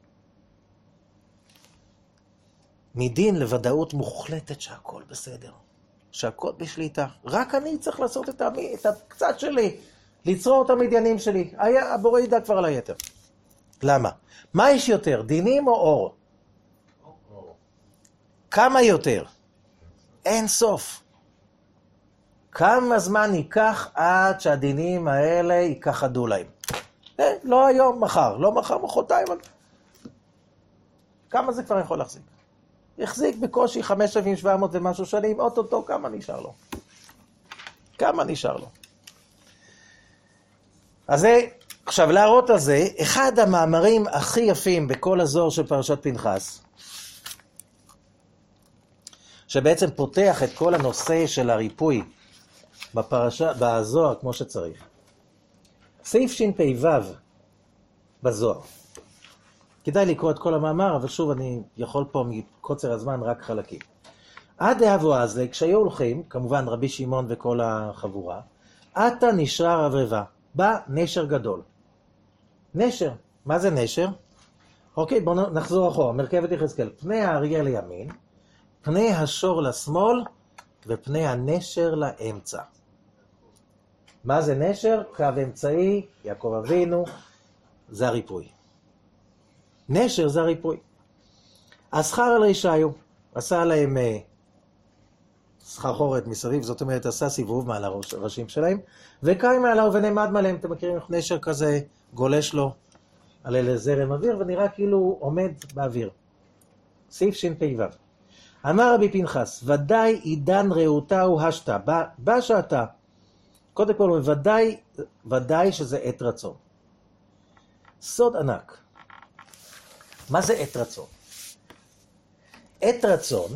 מדין לוודאות מוחלטת שהכל בסדר. שהכל בשליטה. רק אני צריך לעשות את הקצת שלי. ליצור את המדיינים שלי. הבורא ידע כבר על היתר. למה? מה יש יותר? דינים או אור? כמה יותר? אין סוף. כמה זמן ייקח עד שהדינים האלה ייכחדו להם? לא היום, מחר. לא מחר, מחרתיים. כמה זה כבר יכול להחזיק? החזיק בקושי 5,700 ומשהו שנים, אוטוטו, כמה נשאר לו? כמה נשאר לו? אז זה, עכשיו להראות על זה, אחד המאמרים הכי יפים בכל הזוהר של פרשת פנחס, שבעצם פותח את כל הנושא של הריפוי בזוהר כמו שצריך. סעיף ש"פ"ו בזוהר. כדאי לקרוא את כל המאמר, אבל שוב אני יכול פה מקוצר הזמן רק חלקים. עד דאבו אזלי, כשהיו הולכים, כמובן רבי שמעון וכל החבורה, עתה נשרה רבבה, בא נשר גדול. נשר, מה זה נשר? אוקיי, בואו נחזור אחורה, מרכבת יחזקאל. פני האריה לימין, פני השור לשמאל, ופני הנשר לאמצע. מה זה נשר? קו אמצעי, יעקב אבינו, זה הריפוי. נשר זה הריפוי. הסחר על רישיו, עשה להם סחרחורת מסביב, זאת אומרת, עשה סיבוב מעל הראשים שלהם, וקיים מעליו ונעמד מעליהם, אתם מכירים איך נשר כזה גולש לו על איזה זרם אוויר, ונראה כאילו הוא עומד באוויר. סעיף ש"פ"ו. אמר רבי פנחס, ודאי עידן ראותה הוא השתה, בא שעתה. קודם כל, ודאי שזה עת רצון. סוד ענק. מה זה עת רצון? עת רצון,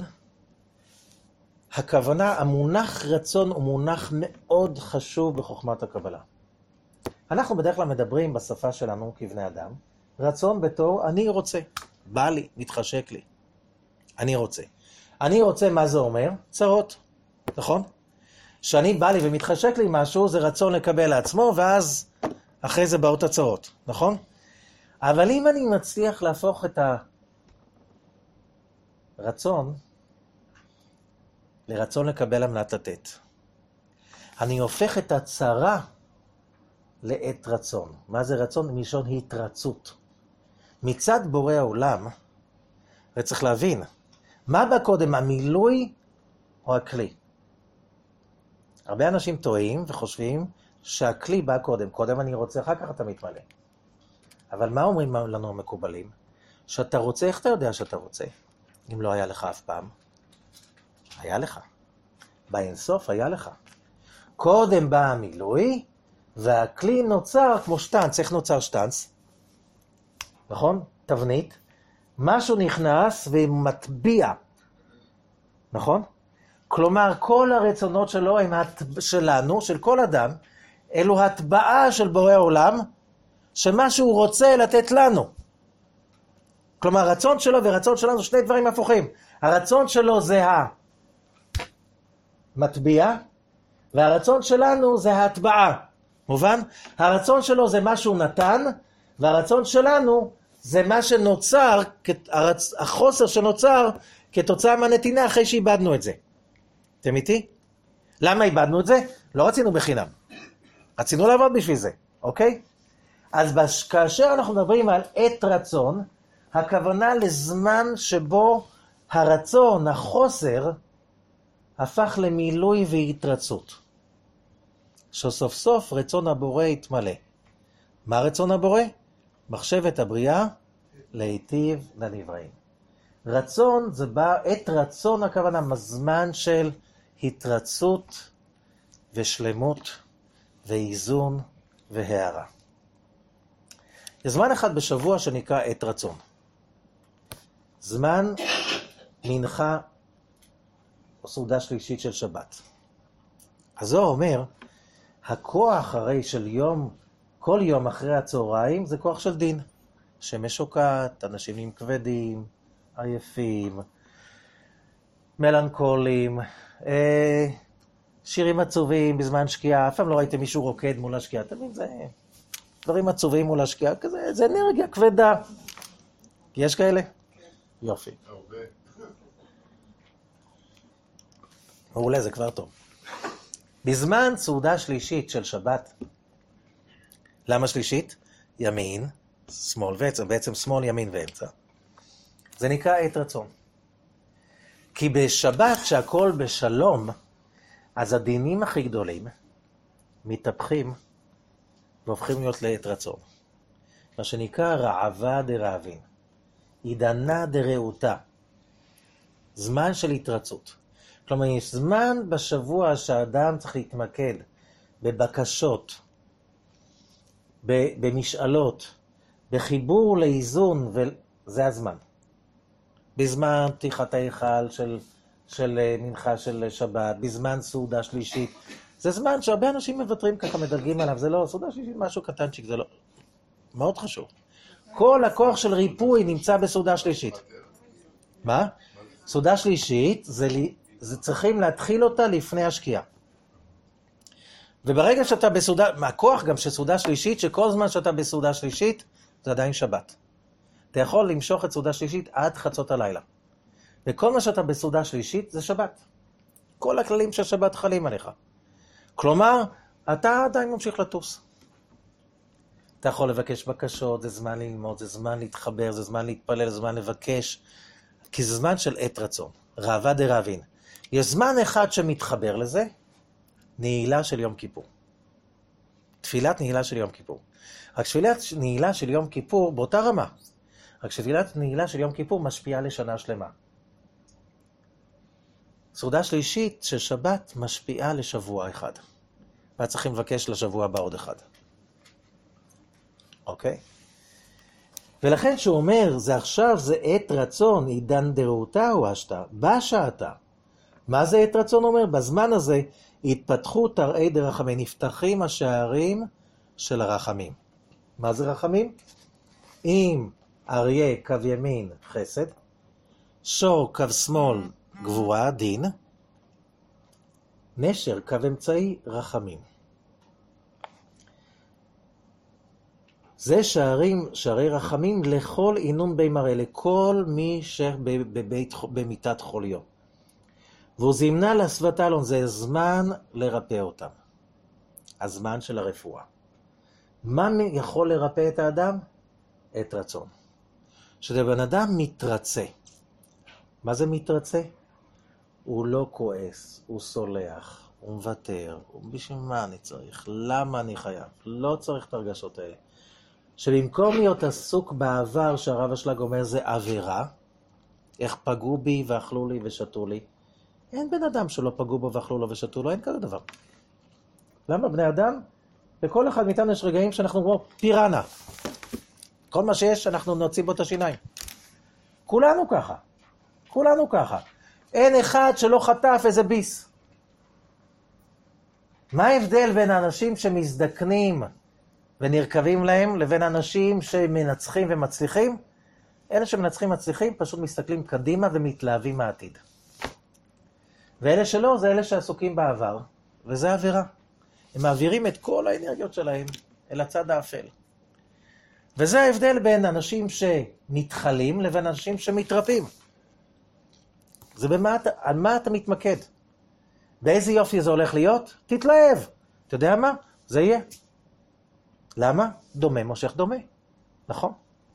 הכוונה, המונח רצון הוא מונח מאוד חשוב בחוכמת הקבלה. אנחנו בדרך כלל מדברים בשפה שלנו כבני אדם, רצון בתור אני רוצה, בא לי, מתחשק לי, אני רוצה. אני רוצה, מה זה אומר? צרות, נכון? שאני בא לי ומתחשק לי משהו, זה רצון לקבל לעצמו, ואז אחרי זה באות הצרות, נכון? אבל אם אני מצליח להפוך את הרצון לרצון לקבל אמנת לתת, אני הופך את הצרה לעת רצון. מה זה רצון? מלשון התרצות. מצד בורא העולם, וצריך להבין, מה בא קודם, המילוי או הכלי? הרבה אנשים טועים וחושבים שהכלי בא קודם. קודם אני רוצה, אחר כך אתה מתמלא. אבל מה אומרים לנו המקובלים? שאתה רוצה, איך אתה יודע שאתה רוצה? אם לא היה לך אף פעם. היה לך. באינסוף היה לך. קודם בא המילוי, והכלי נוצר כמו שטנץ. איך נוצר שטנץ? נכון? תבנית. משהו נכנס ומטביע. נכון? כלומר, כל הרצונות שלו הם שלנו, של כל אדם, אלו הטבעה של בורא העולם, שמה שהוא רוצה לתת לנו. כלומר, הרצון שלו ורצון שלנו זה שני דברים הפוכים. הרצון שלו זה המטביע, והרצון שלנו זה ההטבעה. מובן? הרצון שלו זה מה שהוא נתן, והרצון שלנו זה מה שנוצר, החוסר שנוצר כתוצאה מהנתינה אחרי שאיבדנו את זה. אתם איתי? למה איבדנו את זה? לא רצינו בחינם. רצינו לעבוד בשביל זה, אוקיי? אז כאשר אנחנו מדברים על עת רצון, הכוונה לזמן שבו הרצון, החוסר, הפך למילוי והתרצות. שסוף סוף רצון הבורא יתמלא. מה רצון הבורא? מחשבת הבריאה להיטיב לנבראים. רצון זה בא, עת רצון הכוונה, זמן של התרצות ושלמות ואיזון והערה. יש זמן אחד בשבוע שנקרא עת רצון. זמן מנחה או סעודה שלישית של שבת. הזוהר אומר, הכוח הרי של יום, כל יום אחרי הצהריים זה כוח של דין. שמש שוקעת, אנשים נהיים כבדים, עייפים, מלנכולים, שירים עצובים בזמן שקיעה, אף פעם לא ראיתם מישהו רוקד מול השקיעה, תמיד זה דברים עצובים מול השקיעה, כזה, זה אנרגיה כבדה. יש כאלה? יופי. מעולה, זה כבר טוב. בזמן סעודה שלישית של שבת, למה שלישית? ימין, שמאל ואמצע, בעצם שמאל, ימין ואמצע. זה נקרא עת רצון. כי בשבת שהכל בשלום, אז הדינים הכי גדולים מתהפכים והופכים להיות לעת רצון. מה שנקרא רעבה דרעבין. עידנה דרעותה. זמן של התרצות. כלומר, יש זמן בשבוע שהאדם צריך להתמקד בבקשות, במשאלות, בחיבור לאיזון, וזה הזמן. בזמן פתיחת ההיכל של מנחה של שבת, בזמן סעודה שלישית. זה זמן שהרבה אנשים מוותרים ככה, מדרגים עליו. זה לא, סעודה שלישית משהו קטנצ'יק, זה לא. מאוד חשוב. כל הכוח של ריפוי נמצא בסעודה שלישית. מה? סעודה שלישית, זה צריכים להתחיל אותה לפני השקיעה. וברגע שאתה בסעודה, הכוח גם של סעודה שלישית, שכל זמן שאתה בסעודה שלישית, זה עדיין שבת. אתה יכול למשוך את סעודה שלישית עד חצות הלילה. וכל מה שאתה בסעודה שלישית זה שבת. כל הכללים של שבת חלים עליך. כלומר, אתה עדיין ממשיך לטוס. אתה יכול לבקש בקשות, זה זמן ללמוד, זה זמן להתחבר, זה זמן להתפלל, זה זמן לבקש, כי זה זמן של עת רצון. רעבה דרעבין. יש זמן אחד שמתחבר לזה, נעילה של יום כיפור. תפילת נעילה של יום כיפור. רק תפילת נעילה של יום כיפור באותה רמה. רק תפילת נעילה של יום כיפור משפיעה לשנה שלמה. סעודה שלישית של שבת משפיעה לשבוע אחד. ואת צריכים לבקש לשבוע הבא עוד אחד. אוקיי? ולכן שהוא אומר, זה עכשיו, זה עת רצון, עידן דרעותה או אשתה, בשעתה. מה זה עת רצון אומר? בזמן הזה התפתחו תרעי דרחמים, נפתחים השערים של הרחמים. מה זה רחמים? אם אריה קו ימין חסד, שור קו שמאל גבורה דין, נשר קו אמצעי רחמים. זה שערי רחמים לכל עינון בי מראה, לכל מי שבמיטת חוליו. והוא זימנה להסוות אלון, זה זמן לרפא אותם. הזמן של הרפואה. מה יכול לרפא את האדם? עת רצון. כשבן אדם מתרצה. מה זה מתרצה? הוא לא כועס, הוא סולח, הוא מוותר. בשביל מה אני צריך? למה אני חייב? לא צריך את הרגשות האלה. שבמקום להיות עסוק בעבר שהרב אשלג אומר זה עבירה, איך פגעו בי ואכלו לי ושתו לי, אין בן אדם שלא פגעו בו ואכלו לו ושתו לו, אין כזה דבר. למה בני אדם? בכל אחד מאיתנו יש רגעים שאנחנו כמו פירנה. כל מה שיש אנחנו נוציא בו את השיניים. כולנו ככה. כולנו ככה. אין אחד שלא חטף איזה ביס. מה ההבדל בין האנשים שמזדקנים ונרכבים להם לבין אנשים שמנצחים ומצליחים? אלה שמנצחים ומצליחים פשוט מסתכלים קדימה ומתלהבים מהעתיד. ואלה שלא, זה אלה שעסוקים בעבר, וזה עבירה. הם מעבירים את כל האנרגיות שלהם אל הצד האפל. וזה ההבדל בין אנשים שמתחלים לבין אנשים שמתרפים. זה על מה אתה מתמקד? באיזה יופי זה הולך להיות? תתלהב. אתה יודע מה? זה יהיה. למה? דומה מושך דומה. נכון?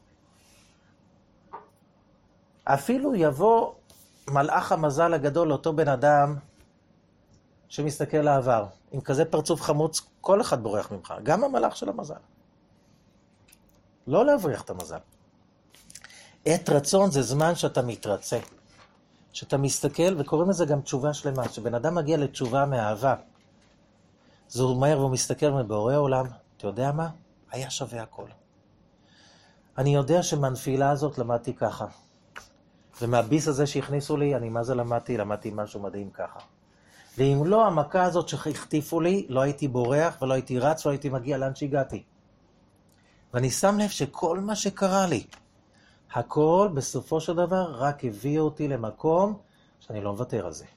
אפילו יבוא מלאך המזל הגדול לאותו בן אדם שמסתכל לעבר. עם כזה פרצוף חמוץ, כל אחד בורח ממך. גם המלאך של המזל. לא להבריח את המזל. עת רצון זה זמן שאתה מתרצה. שאתה מסתכל, וקוראים לזה גם תשובה שלמה, שבן אדם מגיע לתשובה מאהבה. זה הוא מהר והוא מסתכל מבורא עולם, אתה יודע מה? היה שווה הכל. אני יודע שמנפילה הזאת למדתי ככה. ומהביס הזה שהכניסו לי, אני מה זה למדתי משהו מדהים ככה. ואם לא המכה הזאת שהכתיפו לי, לא הייתי בורח ולא הייתי רץ ולא הייתי מגיע לאן שהגעתי. ואני שם לב שכל מה שקרה לי, הכל בסופו של דבר רק הביא אותי למקום שאני לא מוותר על זה.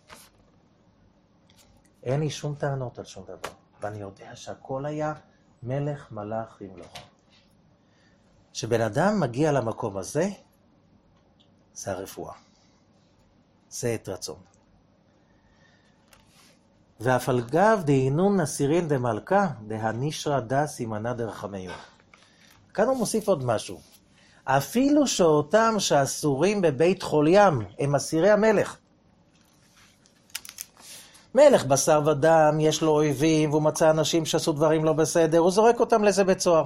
אין לי שום טענות על שום דבר. ואני יודע שהכל היה מלך מלך ימלוך. כשבן אדם מגיע למקום הזה, זה הרפואה. זה עת רצון. ואף על גב דהינון נסירין דמלכה, דהנישרא דס ימנע דרחמיון. כאן הוא מוסיף עוד משהו. אפילו שאותם שאסורים בבית חולים הם אסירי המלך. מלך בשר ודם, יש לו אויבים, והוא מצא אנשים שעשו דברים לא בסדר, הוא זורק אותם לזה בית סוהר.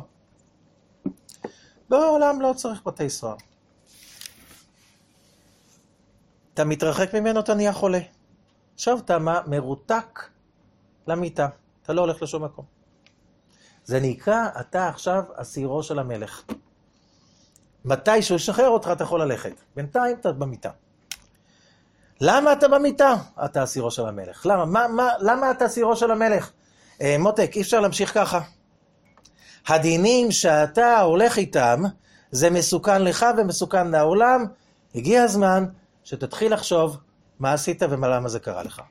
בעולם לא צריך בתי סוהר. אתה מתרחק ממנו, אתה נהיה חולה. עכשיו אתה מרותק למיטה, אתה לא הולך לשום מקום. זה נקרא, אתה עכשיו אסירו של המלך. מתי שהוא ישחרר אותך, אתה יכול ללכת. בינתיים אתה במיטה. למה אתה במיטה? אתה אסירו של המלך. למה אתה אסירו של המלך? מותק, אי אפשר להמשיך ככה. הדינים שאתה הולך איתם, זה מסוכן לך ומסוכן לעולם. הגיע הזמן שתתחיל לחשוב מה עשית ולמה זה קרה לך.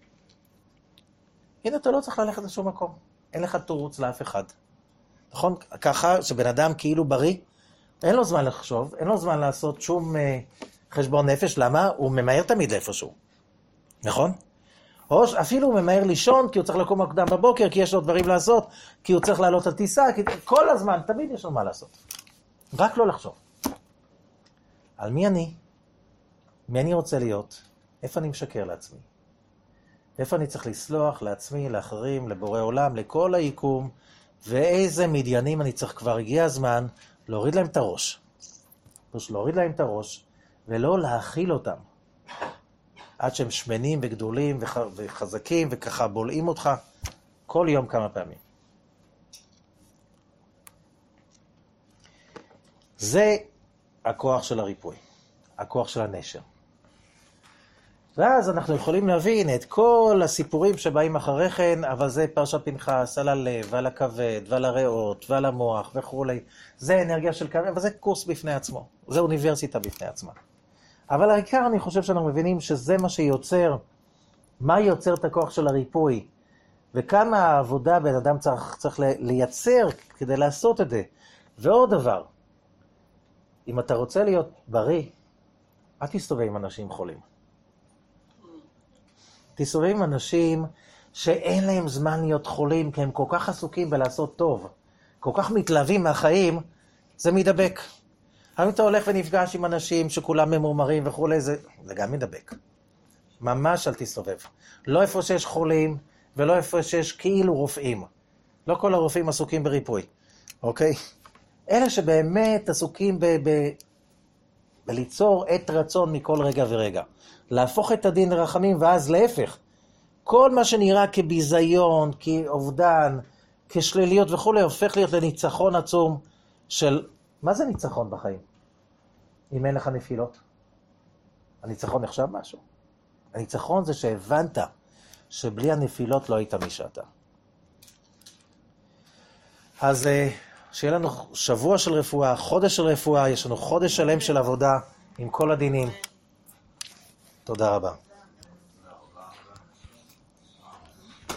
הנה, אתה לא צריך ללכת לשום מקום. אין לך תירוץ לאף אחד. נכון? ככה שבן אדם כאילו בריא, אין לו זמן לחשוב, אין לו זמן לעשות שום חשבון נפש. למה? הוא ממהר תמיד לאיפשהו. נכון? או אפילו הוא ממהר לישון, כי הוא צריך לקום מוקדם בבוקר, כי יש לו דברים לעשות, כי הוא צריך לעלות על טיסה, כי כל הזמן, תמיד יש לו מה לעשות. רק לא לחשוב. על מי אני? מי אני רוצה להיות? איפה אני משקר לעצמי? איפה אני צריך לסלוח לעצמי, לאחרים, לבורא עולם, לכל היקום, ואיזה מדיינים אני צריך, כבר הגיע הזמן להוריד להם את הראש. פשוט להוריד להם את הראש, ולא להאכיל אותם. עד שהם שמנים וגדולים וחזקים, וככה בולעים אותך כל יום כמה פעמים. זה הכוח של הריפוי, הכוח של הנשר. ואז אנחנו יכולים להבין את כל הסיפורים שבאים אחרי כן, אבל זה פרשת פנחס, על הלב, ועל הכבד, ועל הריאות, ועל המוח וכו'. זה אנרגיה של כבד, אבל זה קורס בפני עצמו. זה אוניברסיטה בפני עצמה. אבל העיקר אני חושב שאנחנו מבינים שזה מה שיוצר, מה יוצר את הכוח של הריפוי, וכמה עבודה בן אדם צריך לייצר כדי לעשות את זה. ועוד דבר, אם אתה רוצה להיות בריא, אל תסתובב עם אנשים חולים. תסתובב עם אנשים שאין להם זמן להיות חולים, כי הם כל כך עסוקים בלעשות טוב, כל כך מתלהבים מהחיים, זה מדבק. אבל אם אתה הולך ונפגש עם אנשים שכולם ממורמרים וכו', זה גם מדבק. ממש אל תסתובב. לא איפה שיש חולים, ולא איפה שיש כאילו רופאים. לא כל הרופאים עסוקים בריפוי, אוקיי? אלה שבאמת עסוקים בליצור עת רצון מכל רגע ורגע. להפוך את הדין לרחמים, ואז להפך. כל מה שנראה כביזיון, כאובדן, כשליליות וכו', הופך להיות לניצחון עצום של... מה זה ניצחון בחיים? אם אין לך נפילות? הניצחון נחשב משהו. הניצחון זה שהבנת שבלי הנפילות לא היית מי שאתה. אז שיהיה לנו שבוע של רפואה, חודש של רפואה, יש לנו חודש שלם של עבודה עם כל הדינים. תודה רבה.